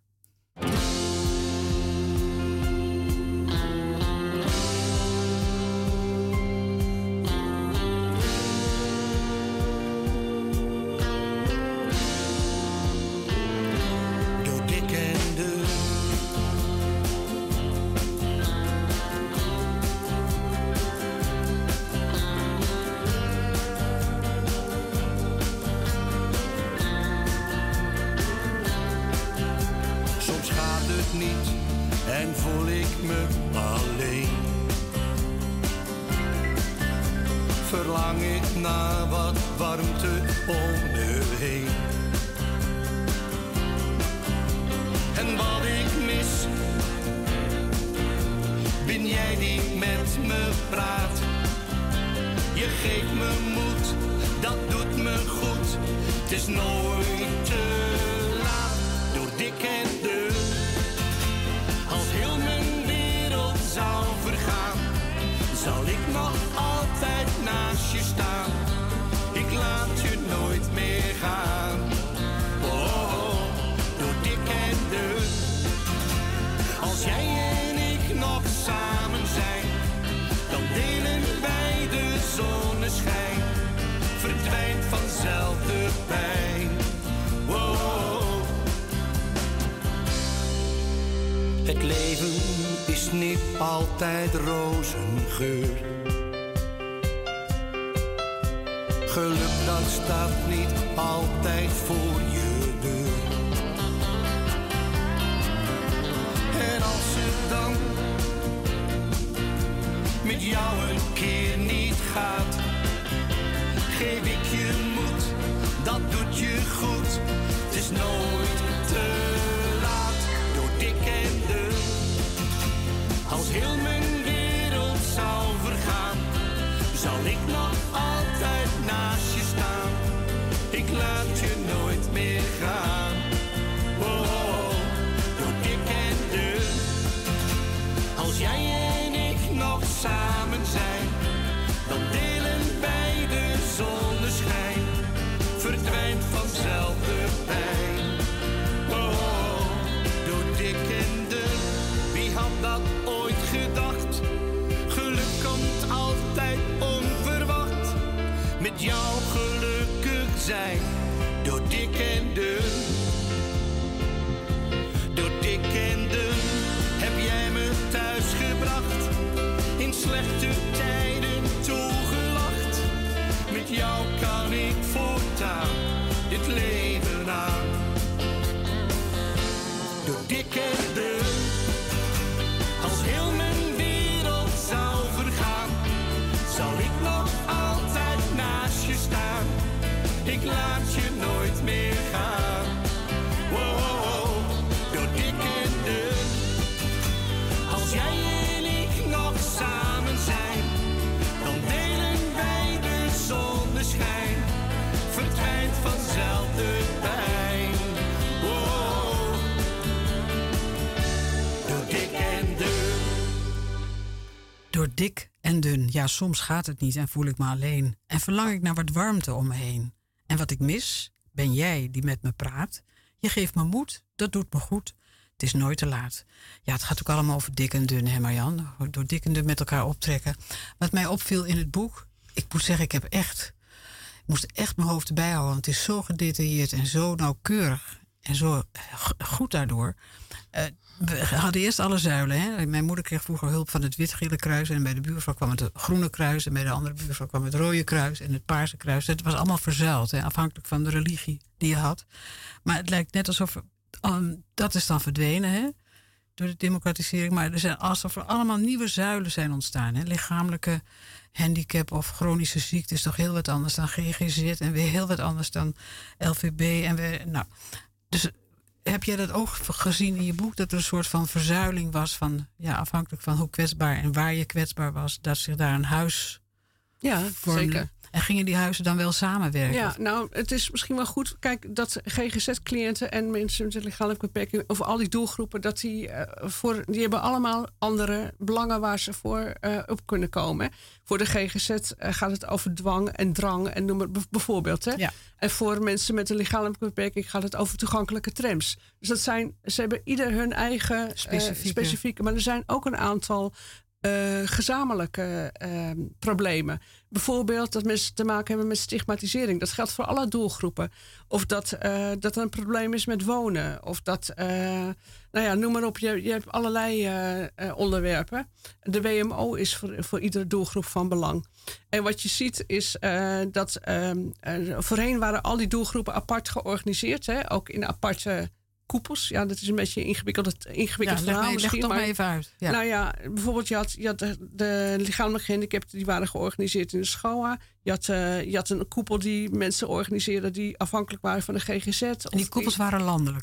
Ik laat altijd rozengeur. Geluk dat staat niet altijd voor je deur. En als het dan met jou een keer niet gaat, geef ik je moed, dat doet je goed. Het is nooit te laat, door dik en dun. Als heel mijn wereld zou vergaan, zal ik nog altijd naast je staan. Ik laat je nooit meer gaan. Oh, oh, oh, door dik en dun. Als jij en ik nog samen zijn, dan delen wij de zonneschijn. Verdwijnt vanzelf de pijn. Oh, oh, door dik en dun. Wie had dat ooit gedacht? Geluk komt altijd onverwacht. Met jou gelukkig zijn. Door dik en dun. Door dik en dun heb jij me thuis gebracht. In slechte tijden toegelacht. Met jou kan ik voortaan dit leven aan. Door dik en dun. Als heel mijn wereld zou vergaan, zal ik nog altijd naast je staan. Ik laat je nooit meer gaan. Wow, wow, wow. Door dik en dun. Als jij en ik nog samen zijn, dan delen wij de zonneschijn. Verdwijnt vanzelf de pijn. Wow. Door dik en dun. Door dik en dun, ja, soms gaat het niet en voel ik me alleen. En verlang ik naar wat warmte om me heen. En wat ik mis, ben jij die met me praat. Je geeft me moed, dat doet me goed. Het is nooit te laat. Ja, het gaat ook allemaal over dik en dun, hè Marjan? Door dik en dun met elkaar optrekken. Wat mij opviel in het boek, ik moet zeggen, ik heb echt... Ik moest echt mijn hoofd erbij houden, want het is zo gedetailleerd en zo nauwkeurig. En zo goed daardoor. Uh, we hadden eerst alle zuilen. Hè? Mijn moeder kreeg vroeger hulp van het wit-gele kruis. En bij de buurvrouw kwam het groene kruis. En bij de andere buurvrouw kwam het rode kruis. En het paarse kruis. Het was allemaal verzuild. Hè? Afhankelijk van de religie die je had. Maar het lijkt net alsof... Um, dat is dan verdwenen, hè? Door de democratisering. Maar er zijn alsof er allemaal nieuwe zuilen zijn ontstaan. Hè? Lichamelijke handicap of chronische ziekte is toch heel wat anders dan G G Z. En weer heel wat anders dan L V B. En weer, nou, dus... Heb jij dat ook gezien in je boek? Dat er een soort van verzuiling was van... ja, afhankelijk van hoe kwetsbaar en waar je kwetsbaar was... dat zich daar een huis ja, vormde. Zeker. En gingen die huizen dan wel samenwerken? Ja, nou, het is misschien wel goed... Kijk, dat G G Z-cliënten en mensen met een lichamelijke beperking... of al die doelgroepen, dat die, uh, voor, die hebben allemaal andere belangen... waar ze voor uh, op kunnen komen. Voor de G G Z uh, gaat het over dwang en drang en noem maar bijvoorbeeld. Hè? Ja. En voor mensen met een lichamelijke beperking gaat het over toegankelijke trams. Dus dat zijn, ze hebben ieder hun eigen specifieke, uh, specifieke maar er zijn ook een aantal uh, gezamenlijke uh, problemen. Bijvoorbeeld dat mensen te maken hebben met stigmatisering. Dat geldt voor alle doelgroepen. Of dat, uh, dat er een probleem is met wonen. Of dat, uh, nou ja, noem maar op. Je, je hebt allerlei uh, uh, onderwerpen. De W M O is voor, voor iedere doelgroep van belang. En wat je ziet is uh, dat uh, uh, voorheen waren al die doelgroepen apart georganiseerd. Hè? Ook in aparte koepels. Ja, dat is een beetje een ingewikkeld, ingewikkeld ja, verhaal leg misschien. Leg toch maar, maar even uit. Ja. Nou ja, bijvoorbeeld je had, je had de, de lichamelijke gehandicapten die waren georganiseerd in de SCHOA. Je had, uh, je had een koepel die mensen organiseerden die afhankelijk waren van de G G Z. En die koepels die, waren landelijk?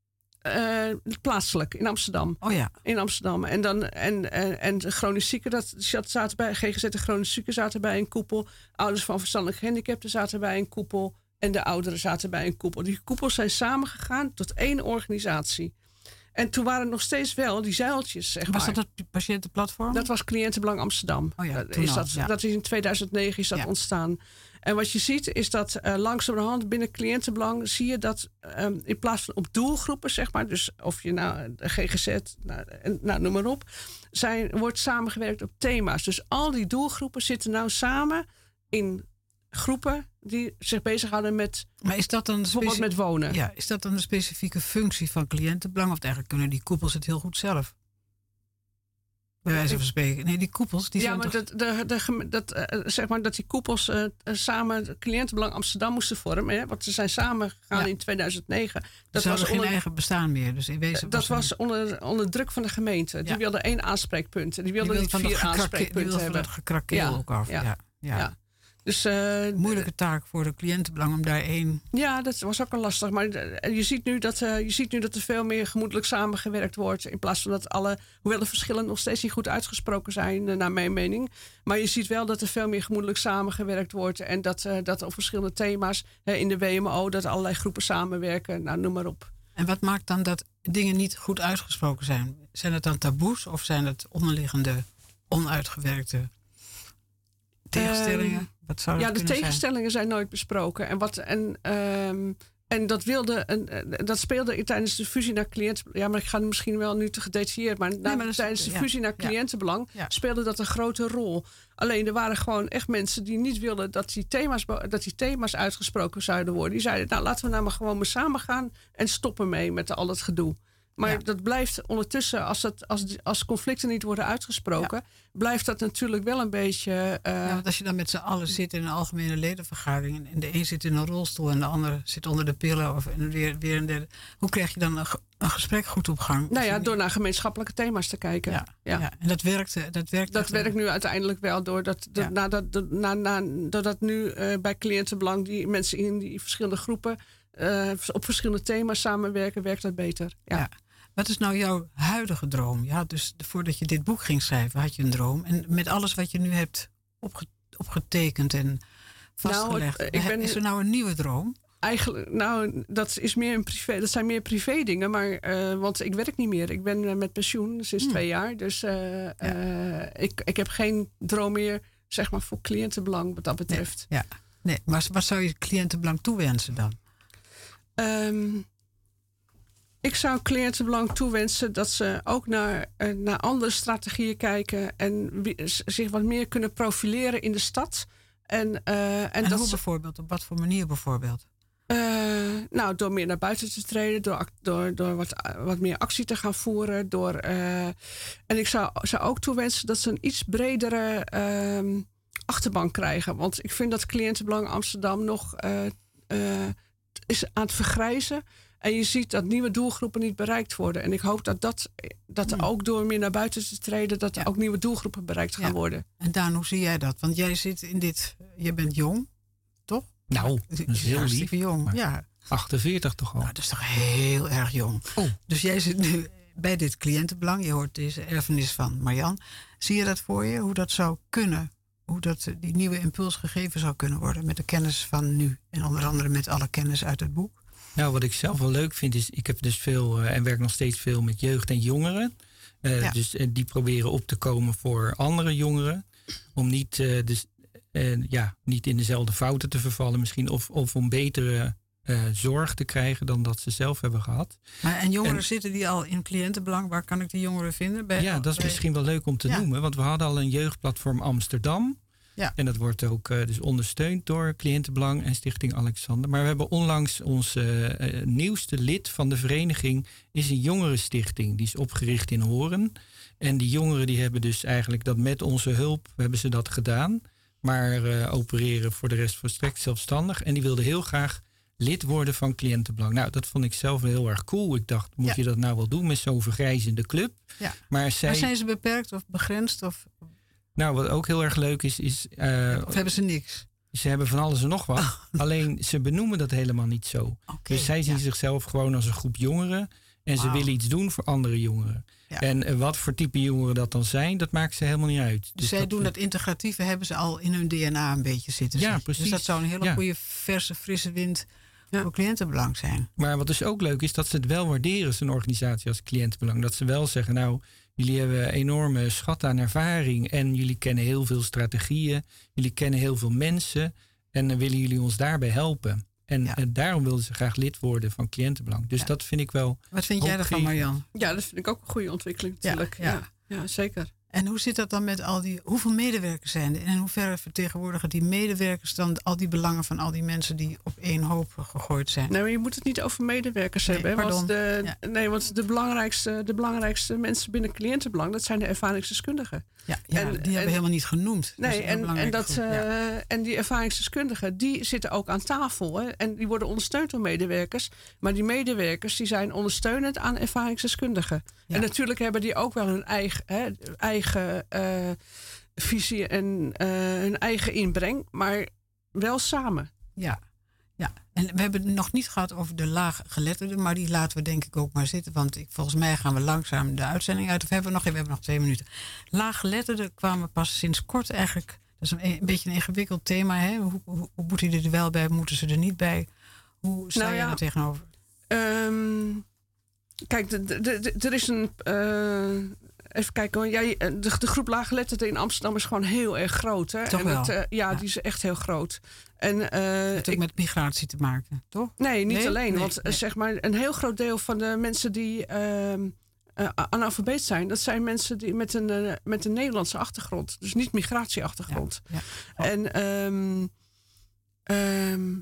Uh, plaatselijk, in Amsterdam. Oh ja. In Amsterdam. En, dan, en, en, en de chronisch zieken, dat zaten bij G G Z en chronisch zieken zaten bij een koepel. Ouders van verstandelijk gehandicapten zaten bij een koepel. En de ouderen zaten bij een koepel. Die koepels zijn samengegaan tot één organisatie. En toen waren er nog steeds wel die zuiltjes, zeg was maar. dat het patiëntenplatform? Dat was Cliëntenbelang Amsterdam. Oh ja, is al, dat, ja. dat is in tweeduizend negen is dat ja. ontstaan. En wat je ziet is dat uh, langzamerhand binnen Cliëntenbelang zie je dat um, in plaats van op doelgroepen, zeg maar, dus of je nou de G G Z, nou, nou noem maar op, zijn, wordt samengewerkt op thema's. Dus al die doelgroepen zitten nou samen in groepen die zich bezighouden met, maar is dat dan bijvoorbeeld met wonen. Ja, is dat dan een specifieke functie van Cliëntenbelang? Of eigenlijk kunnen die koepels het heel goed zelf? Bij wijze van spreken. Nee, die koepels. Die ja, zijn maar toch... dat, de, de, dat, uh, zeg maar dat die koepels uh, samen het Cliëntenbelang Amsterdam moesten vormen. Hè, want ze zijn samen gegaan ja. in tweeduizend negen. Dat ze hadden was onder, geen eigen bestaan meer. Dus in wezen dat was, was een... onder, onder druk van de gemeente. Die ja. wilde één aanspreekpunt. Die wilde niet vier aanspreekpunten die wilde hebben. van het gekrakeel ja. ook af. Ja. Ja. Ja. Ja. Dus, uh, moeilijke taak voor de cliëntenbelang om daar één... Ja, dat was ook wel lastig. Maar je ziet nu dat, uh, je ziet nu dat er veel meer gemoedelijk samengewerkt wordt. In plaats van dat alle... Hoewel de verschillen nog steeds niet goed uitgesproken zijn, uh, naar mijn mening. Maar je ziet wel dat er veel meer gemoedelijk samengewerkt wordt. En dat, uh, dat op verschillende thema's uh, in de W M O... dat allerlei groepen samenwerken. Nou, noem maar op. En wat maakt dan dat dingen niet goed uitgesproken zijn? Zijn het dan taboes of zijn het onderliggende, onuitgewerkte tegenstellingen? Um, Wat zou ja, dat de kunnen tegenstellingen zijn? zijn nooit besproken. En, wat, en, um, en dat, wilde, en, dat speelde tijdens de fusie naar cliëntenbelang. Ja, maar ik ga misschien wel nu te gedetailleerd. Maar, nee, na, maar tijdens de ja, fusie naar cliëntenbelang ja. speelde dat een grote rol. Alleen er waren gewoon echt mensen die niet wilden dat die thema's, dat die thema's uitgesproken zouden worden. Die zeiden, nou laten we nou maar gewoon maar samen gaan en stoppen mee met al dat gedoe. Maar ja. dat blijft ondertussen, als, het, als, als conflicten niet worden uitgesproken, ja. blijft dat natuurlijk wel een beetje... Uh, ja, want als je dan met z'n allen zit in een algemene ledenvergadering en de een zit in een rolstoel en de ander zit onder de pillen of en weer, weer een derde. Hoe krijg je dan een, een gesprek goed op gang? Nou ja, door naar gemeenschappelijke thema's te kijken. Ja, ja. ja. En dat werkt Dat, werkt dat werkt nu uiteindelijk wel doordat, ja. nadat, na, na, doordat nu uh, bij cliëntenbelang die mensen in die verschillende groepen uh, op verschillende thema's samenwerken, werkt dat beter. Ja. ja. Wat is nou jouw huidige droom? Ja, dus voordat je dit boek ging schrijven, had je een droom. En met alles wat je nu hebt opge- opgetekend en vastgelegd, nou, ik ben, is er nou een nieuwe droom? Eigenlijk, nou, dat is meer een privé. Dat zijn meer privé dingen, maar uh, want ik werk niet meer. Ik ben uh, met pensioen sinds hmm. twee jaar, dus uh, ja. uh, ik, ik heb geen droom meer, zeg maar, voor cliëntenbelang wat dat betreft. Nee, ja, nee, maar wat zou je cliëntenbelang toewensen dan? Um, Ik zou cliëntenbelang toewensen dat ze ook naar, uh, naar andere strategieën kijken en wie, zich wat meer kunnen profileren in de stad. En, uh, en, en dat hoe ze, bijvoorbeeld? Op wat voor manier bijvoorbeeld? Uh, nou, door meer naar buiten te treden, door, door, door wat, wat meer actie te gaan voeren. Door, uh, en ik zou, zou ook toewensen dat ze een iets bredere uh, achterban krijgen. Want ik vind dat cliëntenbelang Amsterdam nog uh, uh, is aan het vergrijzen. En je ziet dat nieuwe doelgroepen niet bereikt worden. En ik hoop dat, dat, dat er ook door meer naar buiten te treden, dat er ja. ook nieuwe doelgroepen bereikt gaan ja. worden. En Daan, hoe zie jij dat? Want jij zit in dit, je bent jong, toch? Nou, dat is heel lief. Jong, ja. achtenveertig toch al. Nou, dat is toch heel erg jong. Oh. Dus jij zit nu bij dit cliëntenbelang. Je hoort deze erfenis van Marjan. Zie je dat voor je? Hoe dat zou kunnen? Hoe dat, die nieuwe impuls gegeven zou kunnen worden met de kennis van nu. En onder andere met alle kennis uit het boek. Nou, wat ik zelf wel leuk vind is, ik heb dus veel uh, en werk nog steeds veel met jeugd en jongeren. Uh, ja. Dus uh, die proberen op te komen voor andere jongeren. Om niet, uh, dus, uh, ja, niet in dezelfde fouten te vervallen misschien. Of, of om betere uh, zorg te krijgen dan dat ze zelf hebben gehad. Maar en jongeren en, zitten die al in cliëntenbelang? Waar kan ik die jongeren vinden? Bij, ja, dat is bij... misschien wel leuk om te ja. noemen. Want we hadden al een jeugdplatform Amsterdam. Ja. En dat wordt ook uh, dus ondersteund door Cliëntenbelang en Stichting Alexander. Maar we hebben onlangs ons uh, uh, nieuwste lid van de vereniging is een jongerenstichting. Die is opgericht in Hoorn. En die jongeren die hebben dus eigenlijk dat met onze hulp hebben ze dat gedaan. Maar uh, opereren voor de rest volstrekt zelfstandig. En die wilden heel graag lid worden van Cliëntenbelang. Nou, dat vond ik zelf heel erg cool. Ik dacht, moet ja. je dat nou wel doen met zo'n vergrijzende club? Ja. Maar, zij... maar zijn ze beperkt of begrensd of... Nou, wat ook heel erg leuk is... is uh, of hebben ze niks? Ze hebben van alles en nog wat. Oh. Alleen, ze benoemen dat helemaal niet zo. Okay, dus zij zien ja. zichzelf gewoon als een groep jongeren. En wow. ze willen iets doen voor andere jongeren. Ja. En uh, wat voor type jongeren dat dan zijn, dat maakt ze helemaal niet uit. Dus, dus zij dat, doen dat integratieve, hebben ze al in hun D N A een beetje zitten. Ja, precies. Dus dat zou een hele ja. goede, verse, frisse wind... Ja. voor cliëntenbelang zijn. Maar wat dus ook leuk is, dat ze het wel waarderen, zo'n organisatie als Cliëntenbelang. Dat ze wel zeggen, nou, jullie hebben enorme schat aan ervaring en jullie kennen heel veel strategieën, jullie kennen heel veel mensen en dan willen jullie ons daarbij helpen. En, ja. en daarom wilden ze graag lid worden van Cliëntenbelang. Dus ja. dat vind ik wel... Wat vind jij ervan, Marjan? Ja, dat vind ik ook een goede ontwikkeling natuurlijk. Ja, ja. ja zeker. En hoe zit dat dan met al die... Hoeveel medewerkers zijn er? En in hoeverre vertegenwoordigen die medewerkers dan al die belangen van al die mensen die op één hoop gegooid zijn? Nee, maar je moet het niet over medewerkers Nee, hebben. Hè? Want, de, Ja. nee, want de belangrijkste, de belangrijkste mensen binnen cliëntenbelang, dat zijn de ervaringsdeskundigen. Ja, ja En- die hebben en- we helemaal niet genoemd. Dat is Nee, een heel en, en, belangrijke dat, groep, ja. eh, en die ervaringsdeskundigen, die zitten ook aan tafel. Hè? En die worden ondersteund door medewerkers. Maar die medewerkers die zijn ondersteunend aan ervaringsdeskundigen. Ja. En natuurlijk hebben die ook wel hun eigen, hè, eigen eh, visie en eh, hun eigen inbreng. Maar wel samen. Ja, ja. En we hebben het nog niet gehad over de laaggeletterden, maar die laten we denk ik ook maar zitten. Want ik, volgens mij gaan we langzaam de uitzending uit. Of hebben we nog, we hebben nog twee minuten. Laaggeletterden kwamen pas sinds kort eigenlijk. Dat is een, een beetje een ingewikkeld thema. Hè? Hoe, hoe, hoe moeten die er wel bij, moeten ze er niet bij? Hoe sta Nou je ja, er tegenover? Ehm, kijk, de- de- de- de- er is een. eh, even kijken hoor. Jij, de, de groep laaggeletterden in Amsterdam is gewoon heel erg groot. Hè? Toch en wel? het, eh, ja, Ja. die is echt heel groot. En, eh, Het heeft ook ik- met migratie te maken, toch? Nee, niet Nee? alleen. Nee, want eh, nee. zeg maar, een heel groot deel van de mensen die ehm eh, analfabeet zijn, dat zijn mensen die met een, eh, met een Nederlandse achtergrond. Dus niet migratieachtergrond. Ja. En ehm, ehm,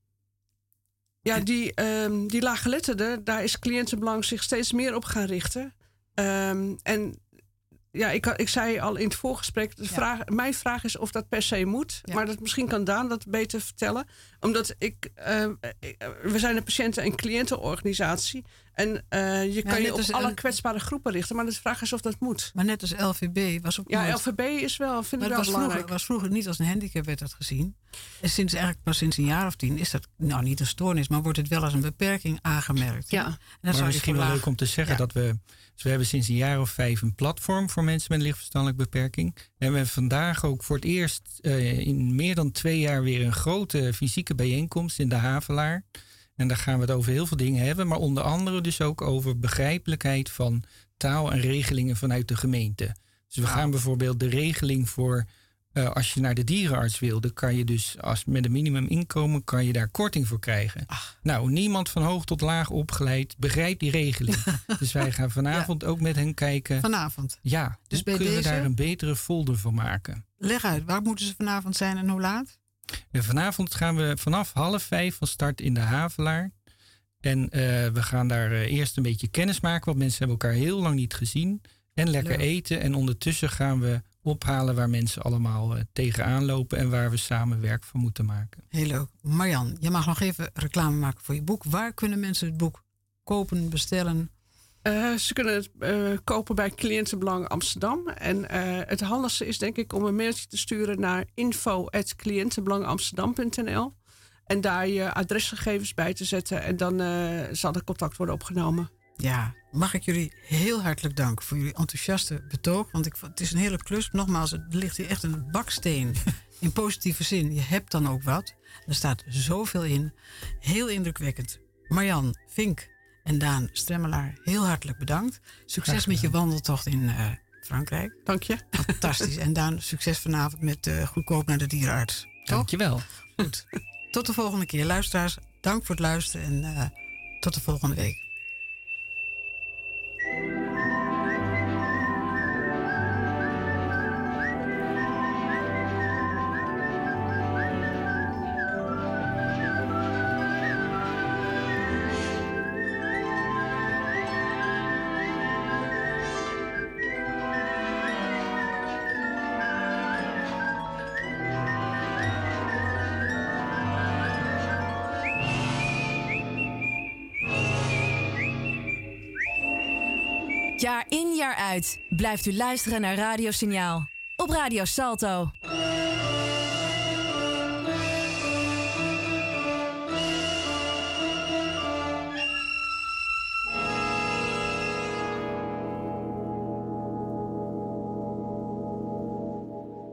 ja, die, ehm die laaggeletterden, daar is cliëntenbelang zich steeds meer op gaan richten. Ehm, en ja, ik, had- ik zei al in het voorgesprek, de Ja. vraag, mijn vraag is of dat per se moet. Ja. Maar dat, misschien kan Daan dat beter vertellen. Omdat ik, ehm, ik- we zijn een patiënten- en cliëntenorganisatie. En eh, je kan net je op als alle een- kwetsbare groepen richten. Maar de vraag is of dat moet. Maar net als L V B was ook Ja, nooit- L V B is wel, vind Maar ik het wel was vroeger, belangrijk. was vroeger niet als een handicap werd dat gezien. En sinds eigenlijk pas sinds een jaar of tien is dat nou niet een stoornis, maar wordt het wel als een beperking aangemerkt. Ja. En dat Maar zou je misschien wel verlagen. leuk om te zeggen Ja. dat we... Dus we hebben sinds een jaar of vijf een platform voor mensen met een lichtverstandelijke beperking. En we hebben vandaag ook voor het eerst eh, in meer dan twee jaar weer een grote fysieke bijeenkomst in de Havelaar. En daar gaan we het over heel veel dingen hebben. Maar onder andere dus ook over begrijpelijkheid van taal en regelingen vanuit de gemeente. Dus we gaan bijvoorbeeld de regeling voor... Uh, als je naar de dierenarts wil, dan kan je dus als met een minimuminkomen kan je daar korting voor krijgen. Ach. Nou, niemand van hoog tot laag opgeleid begrijpt die regeling. Dus wij gaan vanavond ook met hen kijken. Vanavond. Ja, Dus dus bij kunnen deze- we daar een betere folder van maken. Leg uit, waar moeten ze vanavond zijn en hoe laat? En vanavond gaan we vanaf half vijf van start in de Havelaar. En uh, we gaan daar uh, eerst een beetje kennis maken, want mensen hebben elkaar heel lang niet gezien. En lekker Leuk. eten. En ondertussen gaan we ophalen waar mensen allemaal uh, tegenaan lopen en waar we samen werk van moeten maken. Heel leuk. Marjan, je mag nog even reclame maken voor je boek. Waar kunnen mensen het boek kopen, bestellen? Eh, ze kunnen het eh, kopen bij Cliëntenbelang Amsterdam. En eh, het handigste is denk ik om een mailtje te sturen naar info at cliëntenbelangamsterdam punt n l. En daar je adresgegevens bij te zetten. En dan uh, zal er contact worden opgenomen. Ja, mag ik jullie heel hartelijk danken voor jullie enthousiaste betoog. Want ik, het is een hele klus. Nogmaals, er ligt hier echt een baksteen. In positieve zin. Je hebt dan ook wat. Er staat zoveel in. Heel indrukwekkend. Marjan Vink en Daan Stremmelaar, heel hartelijk bedankt. Succes met je wandeltocht in uh, Frankrijk. Dank je. Fantastisch. En Daan, succes vanavond met uh, goedkoop naar de dierenarts. Dank je wel. Goed. Tot de volgende keer. Luisteraars, dank voor het luisteren en uh, tot de volgende week. Jaar in jaar uit blijft u luisteren naar Radio Signaal op Radio Salto.